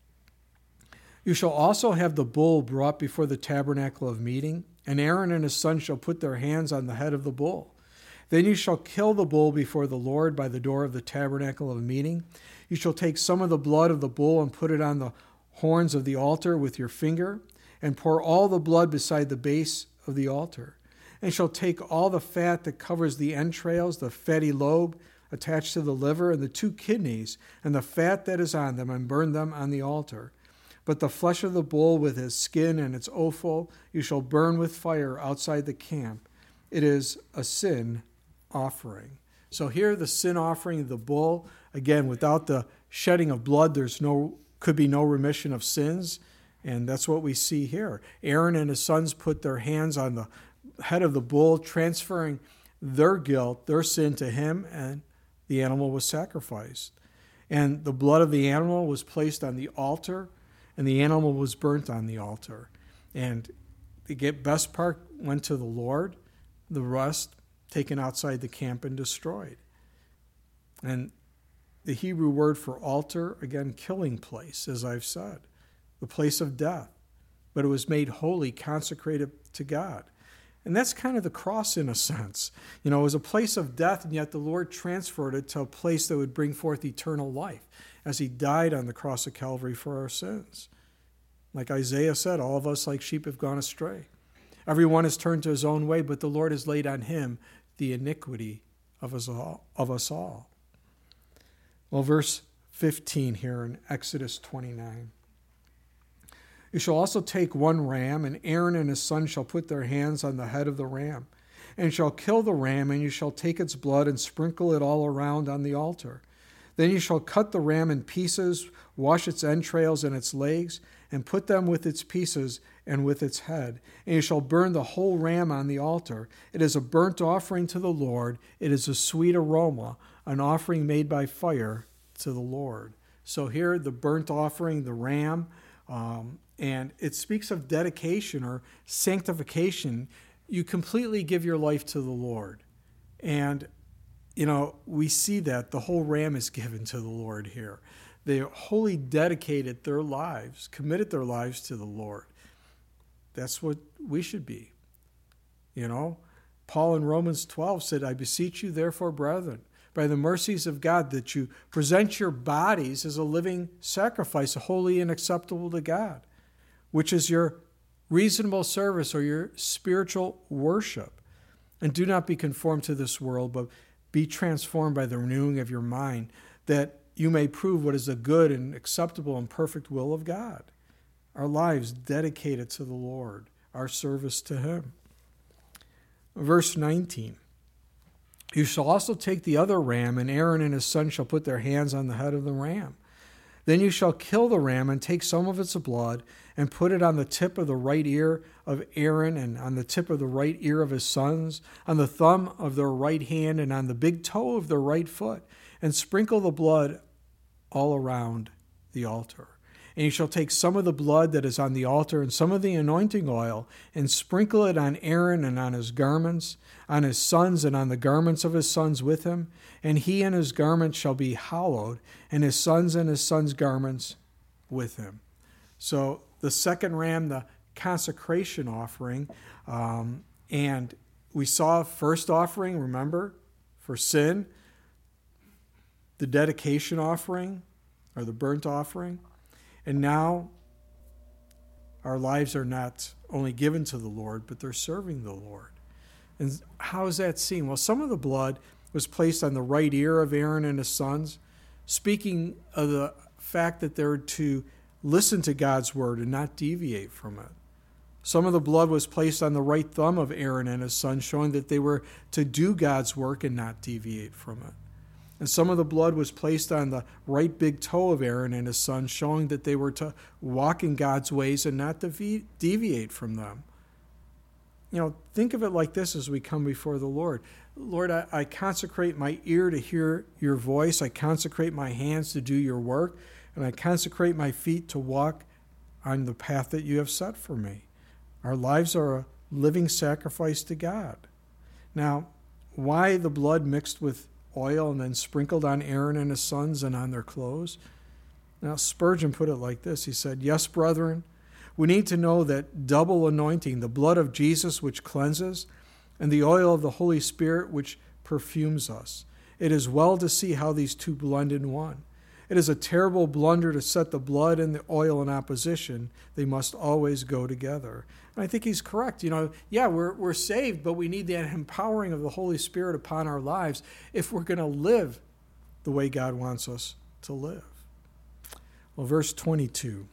You shall also have the bull brought before the tabernacle of meeting, and Aaron and his sons shall put their hands on the head of the bull. Then you shall kill the bull before the Lord by the door of the tabernacle of meeting. You shall take some of the blood of the bull and put it on the horns of the altar with your finger, and pour all the blood beside the base of the altar. And shall take all the fat that covers the entrails, the fatty lobe attached to the liver, and the two kidneys, and the fat that is on them, and burn them on the altar. But the flesh of the bull with his skin and its offal you shall burn with fire outside the camp. It is a sin offering. So here the sin offering of the bull, again, without the shedding of blood, there's no could be no remission of sins. And that's what we see here. Aaron and his sons put their hands on the head of the bull, transferring their guilt, their sin to him, and the animal was sacrificed. And the blood of the animal was placed on the altar, and the animal was burnt on the altar. And the best part went to the Lord, the rest taken outside the camp and destroyed. And the Hebrew word for altar, again, killing place, as I've said, the place of death. But it was made holy, consecrated to God. And that's kind of the cross in a sense. You know, it was a place of death, and yet the Lord transferred it to a place that would bring forth eternal life as he died on the cross of Calvary for our sins. Like Isaiah said, all of us like sheep have gone astray. Everyone has turned to his own way, but the Lord has laid on him the iniquity of us all. Of us all. Well, verse fifteen here in Exodus twenty-nine. You shall also take one ram, and Aaron and his son shall put their hands on the head of the ram, and shall kill the ram, and you shall take its blood and sprinkle it all around on the altar. Then you shall cut the ram in pieces, wash its entrails and its legs, and put them with its pieces and with its head. And you shall burn the whole ram on the altar. It is a burnt offering to the Lord. It is a sweet aroma, an offering made by fire to the Lord. So here, the burnt offering, the ram, um, and it speaks of dedication or sanctification. You completely give your life to the Lord. And, you know, we see that the whole ram is given to the Lord here. They wholly dedicated their lives, committed their lives to the Lord. That's what we should be. You know, Paul in Romans twelve said, I beseech you, therefore, brethren, by the mercies of God, that you present your bodies as a living sacrifice, holy and acceptable to God, which is your reasonable service or your spiritual worship. And do not be conformed to this world, but be transformed by the renewing of your mind, that you may prove what is the good and acceptable and perfect will of God. Our lives dedicated to the Lord, our service to him. Verse nineteen. You shall also take the other ram, and Aaron and his son shall put their hands on the head of the ram. Then you shall kill the ram and take some of its blood and put it on the tip of the right ear of Aaron and on the tip of the right ear of his sons, on the thumb of their right hand and on the big toe of their right foot, and sprinkle the blood all around the altar. And you shall take some of the blood that is on the altar and some of the anointing oil and sprinkle it on Aaron and on his garments, on his sons and on the garments of his sons with him. And he and his garments shall be hallowed, and his sons and his sons' garments with him. So the second ram, the consecration offering, um, and we saw first offering, remember, for sin, the dedication offering or the burnt offering. And now our lives are not only given to the Lord, but they're serving the Lord. And how is that seen? Well, some of the blood was placed on the right ear of Aaron and his sons, speaking of the fact that they're to listen to God's word and not deviate from it. Some of the blood was placed on the right thumb of Aaron and his sons, showing that they were to do God's work and not deviate from it. And some of the blood was placed on the right big toe of Aaron and his sons, showing that they were to walk in God's ways and not devi- deviate from them. You know, think of it like this as we come before the Lord. Lord, I, I consecrate my ear to hear your voice. I consecrate my hands to do your work. And I consecrate my feet to walk on the path that you have set for me. Our lives are a living sacrifice to God. Now, why the blood mixed with oil and then sprinkled on Aaron and his sons and on their clothes? Now, Spurgeon put it like this. He said, yes, brethren, we need to know that double anointing, the blood of Jesus which cleanses, and the oil of the Holy Spirit which perfumes us. It is well to see how these two blend in one. It is a terrible blunder to set the blood and the oil in opposition. They must always go together. And I think he's correct. You know, yeah, we're we're saved, but we need that empowering of the Holy Spirit upon our lives if we're going to live the way God wants us to live. Well, verse twenty-two.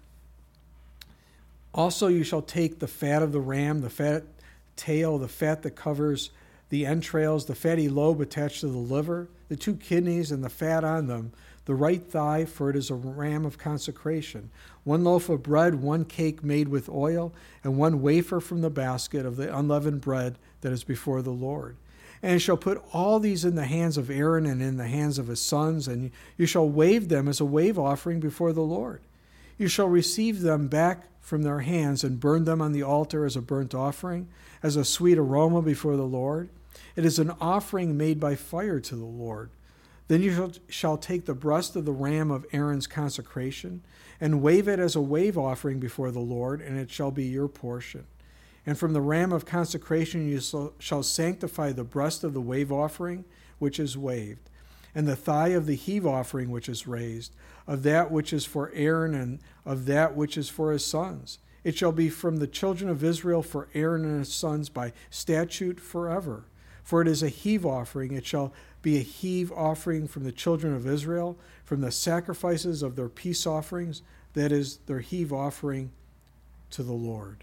Also you shall take the fat of the ram, the fat tail, the fat that covers the entrails, the fatty lobe attached to the liver, the two kidneys and the fat on them, the right thigh, for it is a ram of consecration, one loaf of bread, one cake made with oil, and one wafer from the basket of the unleavened bread that is before the Lord. And you shall put all these in the hands of Aaron and in the hands of his sons, and you shall wave them as a wave offering before the Lord. You shall receive them back from their hands and burn them on the altar as a burnt offering, as a sweet aroma before the Lord. It is an offering made by fire to the Lord. Then you shall, shall take the breast of the ram of Aaron's consecration and wave it as a wave offering before the Lord, and it shall be your portion. And from the ram of consecration you shall sanctify the breast of the wave offering, which is waved, and the thigh of the heave offering, which is raised, of that which is for Aaron and of that which is for his sons. It shall be from the children of Israel for Aaron and his sons by statute forever. For it is a heave offering. It shall be a heave offering from the children of Israel, from the sacrifices of their peace offerings, that is, their heave offering to the Lord.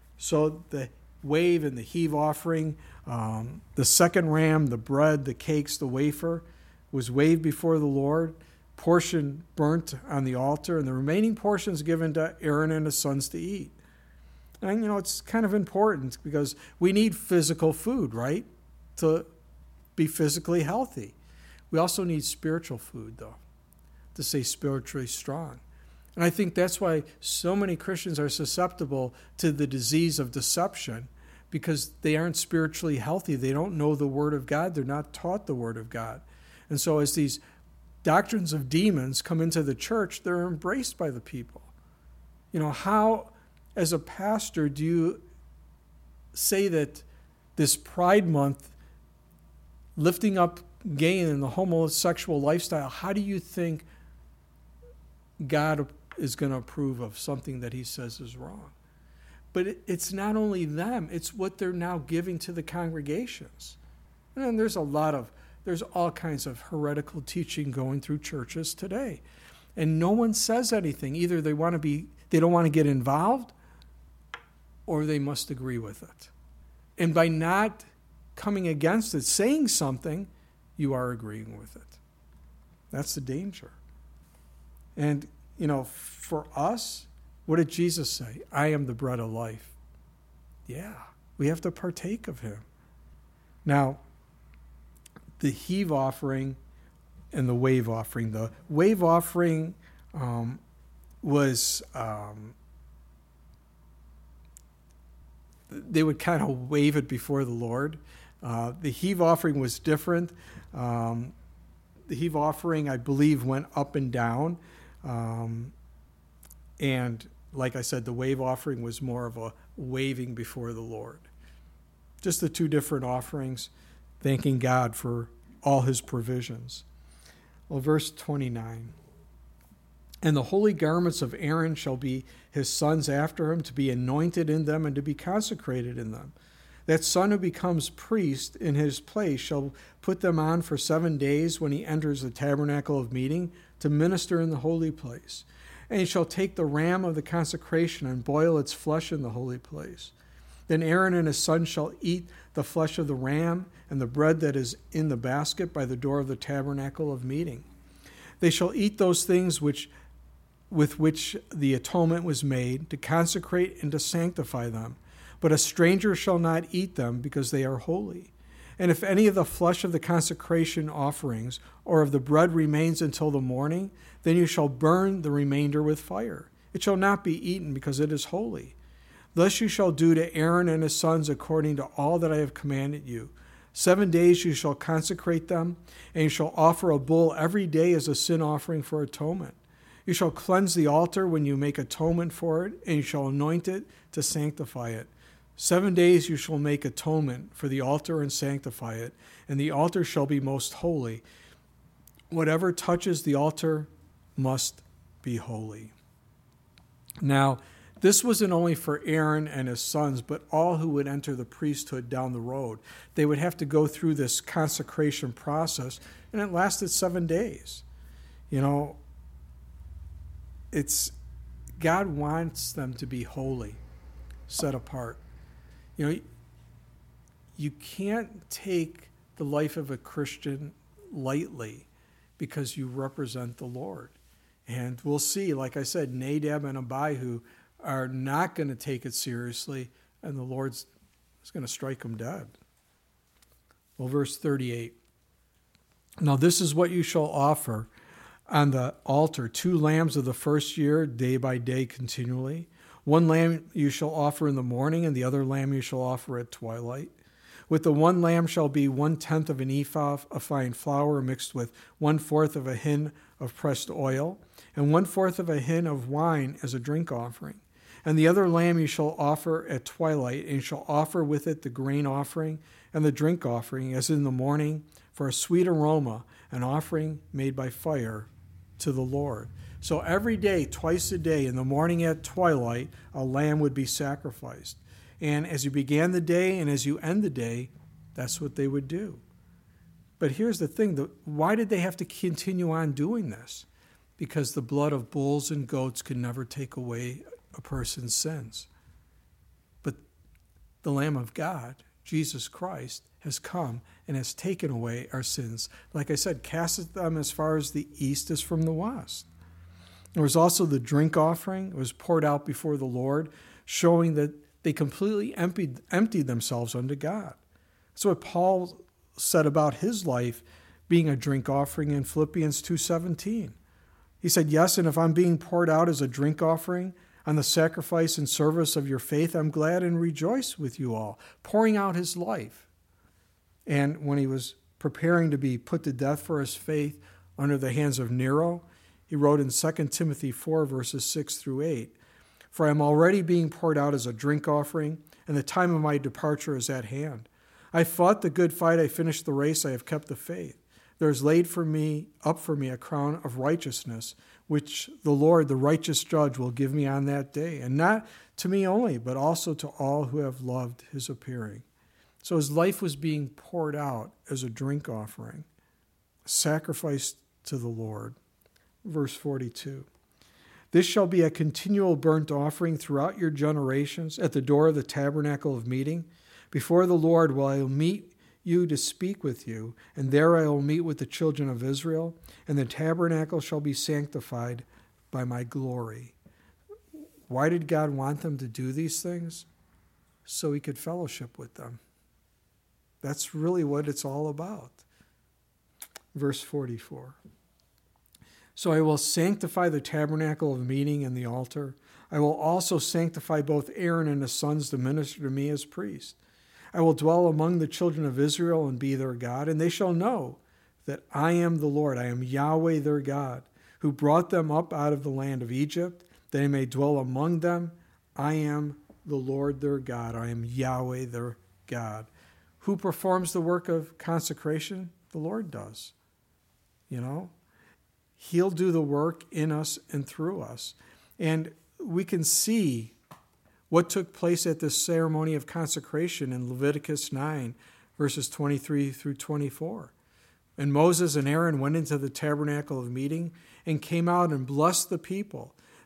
So the wave and the heave offering, um, the second ram, the bread, the cakes, the wafer, was waved before the Lord, portion burnt on the altar, and the remaining portions given to Aaron and his sons to eat. And, you know, it's kind of important because we need physical food, right, to be physically healthy. We also need spiritual food, though, to stay spiritually strong. And I think that's why so many Christians are susceptible to the disease of deception, because they aren't spiritually healthy. They don't know the Word of God. They're not taught the Word of God. And so as these doctrines of demons come into the church, they're embraced by the people. You know, how, as a pastor, do you say that this Pride Month, lifting up gay and the homosexual lifestyle, how do you think God is going to approve of something that he says is wrong? But it, it's not only them, it's what they're now giving to the congregations. And there's a lot of, there's all kinds of heretical teaching going through churches today. And no one says anything. Either they want to be, they don't want to get involved, or they must agree with it. And by not coming against it, saying something, you are agreeing with it. That's the danger. And, you know, for us, what did Jesus say? I am the bread of life. Yeah, we have to partake of him. Now, the heave offering and the wave offering. The wave offering um, was, um, they would kind of wave it before the Lord. Uh, the heave offering was different. Um, the heave offering, I believe, went up and down. Um, and like I said, the wave offering was more of a waving before the Lord. Just the two different offerings, thanking God for all his provisions. Well, verse twenty-nine. And the holy garments of Aaron shall be his sons after him, to be anointed in them and to be consecrated in them. That son who becomes priest in his place shall put them on for seven days when he enters the tabernacle of meeting to minister in the holy place. And he shall take the ram of the consecration and boil its flesh in the holy place. Then Aaron and his sons shall eat the flesh of the ram and the bread that is in the basket by the door of the tabernacle of meeting. They shall eat those things which with which the atonement was made, to consecrate and to sanctify them. But a stranger shall not eat them, because they are holy. And if any of the flesh of the consecration offerings or of the bread remains until the morning, then you shall burn the remainder with fire. It shall not be eaten, because it is holy. Thus you shall do to Aaron and his sons according to all that I have commanded you. Seven days you shall consecrate them, and you shall offer a bull every day as a sin offering for atonement. You shall cleanse the altar when you make atonement for it, and you shall anoint it to sanctify it. Seven days you shall make atonement for the altar and sanctify it, and the altar shall be most holy. Whatever touches the altar must be holy. Now, this wasn't only for Aaron and his sons, but all who would enter the priesthood down the road. They would have to go through this consecration process, and it lasted seven days. You know, it's God wants them to be holy, set apart. You know, you can't take the life of a Christian lightly because you represent the Lord. And we'll see, like I said, Nadab and Abihu are not going to take it seriously, and the Lord's is going to strike them dead. Well, verse thirty-eight. Now this is what you shall offer on the altar, two lambs of the first year, day by day continually. One lamb you shall offer in the morning, and the other lamb you shall offer at twilight. With the one lamb shall be one-tenth of an ephah of fine flour mixed with one-fourth of a hin of pressed oil, and one-fourth of a hin of wine as a drink offering. And the other lamb you shall offer at twilight, and you shall offer with it the grain offering and the drink offering, as in the morning, for a sweet aroma, an offering made by fire to the Lord. So every day, twice a day, in the morning at twilight, a lamb would be sacrificed. And as you began the day and as you end the day, that's what they would do. But here's the thing, the, why did they have to continue on doing this? Because the blood of bulls and goats could never take away a person's sins. But the Lamb of God, Jesus Christ, has come and has taken away our sins. Like I said, cast them as far as the east is from the west. There was also the drink offering. It was poured out before the Lord, showing that they completely emptied, emptied themselves unto God. That's what Paul said about his life being a drink offering in Philippians two seventeen. He said, yes, and if I'm being poured out as a drink offering on the sacrifice and service of your faith, I'm glad and rejoice with you all, pouring out his life. And when he was preparing to be put to death for his faith under the hands of Nero, he wrote in Second Timothy four, verses six through eight, for I am already being poured out as a drink offering, and the time of my departure is at hand. I fought the good fight, I finished the race, I have kept the faith. There is laid for me, up for me, a crown of righteousness, which the Lord, the righteous judge, will give me on that day, and not to me only, but also to all who have loved his appearing. So his life was being poured out as a drink offering, sacrificed to the Lord. Verse forty-two. This shall be a continual burnt offering throughout your generations at the door of the tabernacle of meeting. Before the Lord will I meet you to speak with you, and there I will meet with the children of Israel, and the tabernacle shall be sanctified by my glory. Why did God want them to do these things? So he could fellowship with them. That's really what it's all about. Verse forty-four. So I will sanctify the tabernacle of meeting and the altar. I will also sanctify both Aaron and his sons to minister to me as priests. I will dwell among the children of Israel and be their God, and they shall know that I am the Lord, I am Yahweh their God, who brought them up out of the land of Egypt, that I may dwell among them. I am the Lord their God, I am Yahweh their God. Who performs the work of consecration? The Lord does. You know? He'll do the work in us and through us. And we can see what took place at this ceremony of consecration in Leviticus nine, verses twenty-three through twenty-four. And Moses and Aaron went into the tabernacle of meeting and came out and blessed the people.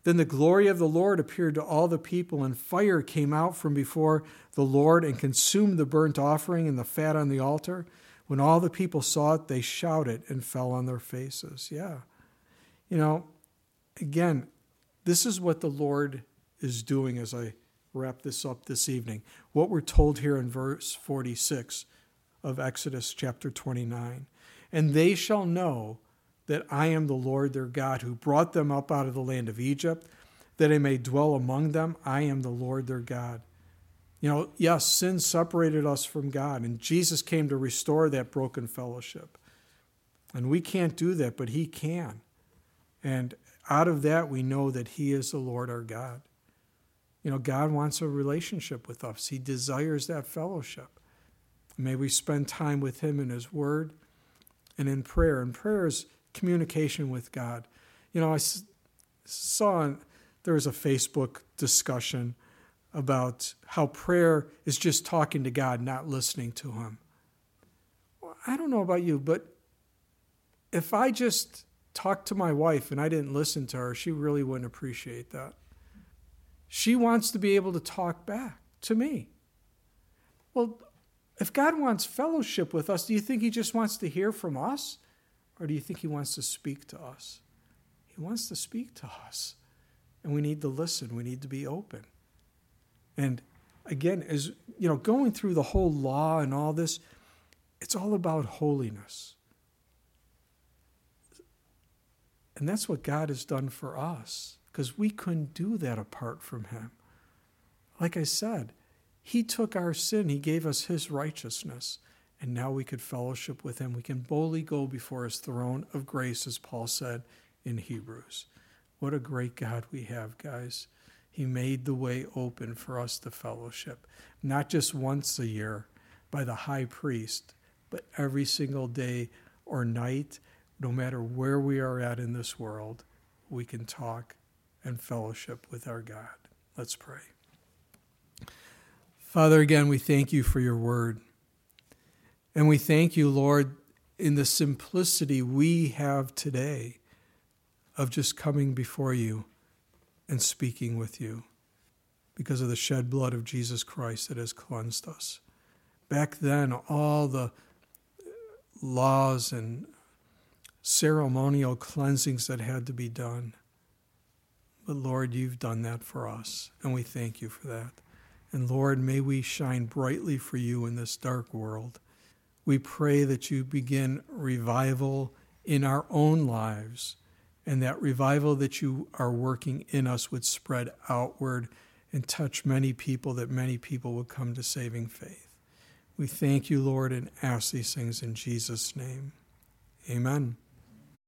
Then the glory of the Lord appeared to all the people, and fire came out from before the Lord and consumed the burnt offering and the fat on the altar. When all the people saw it, they shouted and fell on their faces. Yeah. You know, again, this is what the Lord is doing as I wrap this up this evening. What we're told here in verse forty-six of Exodus chapter twenty-nine. And they shall know that I am the Lord their God, who brought them up out of the land of Egypt, that I may dwell among them. I am the Lord their God. You know, yes, sin separated us from God, and Jesus came to restore that broken fellowship. And we can't do that, but he can. And out of that, we know that he is the Lord our God. You know, God wants a relationship with us. He desires that fellowship. May we spend time with him in his word and in prayer. And prayer is communication with God. You know, I saw there was a Facebook discussion about how prayer is just talking to God, not listening to him. Well, I don't know about you, but if I just talked to my wife and I didn't listen to her, she really wouldn't appreciate that. She wants to be able to talk back to me. Well, if God wants fellowship with us, do you think he just wants to hear from us? Or do you think he wants to speak to us? He wants to speak to us. And we need to listen. We need to be open. And again, as you know, going through the whole law and all this, it's all about holiness. And that's what God has done for us, because we couldn't do that apart from him. Like I said, he took our sin. He gave us his righteousness. And now we could fellowship with him. We can boldly go before his throne of grace, as Paul said in Hebrews. What a great God we have, guys. He made the way open for us to fellowship, not just once a year by the high priest, but every single day or night, no matter where we are at in this world, we can talk and fellowship with our God. Let's pray. Father, again, we thank you for your word. And we thank you, Lord, in the simplicity we have today of just coming before you and speaking with you because of the shed blood of Jesus Christ that has cleansed us. Back then, all the laws and ceremonial cleansings that had to be done. But Lord, you've done that for us, and we thank you for that. And Lord, may we shine brightly for you in this dark world. We pray that you begin revival in our own lives, and that revival that you are working in us would spread outward and touch many people, that many people would come to saving faith. We thank you, Lord, and ask these things in Jesus' name. Amen.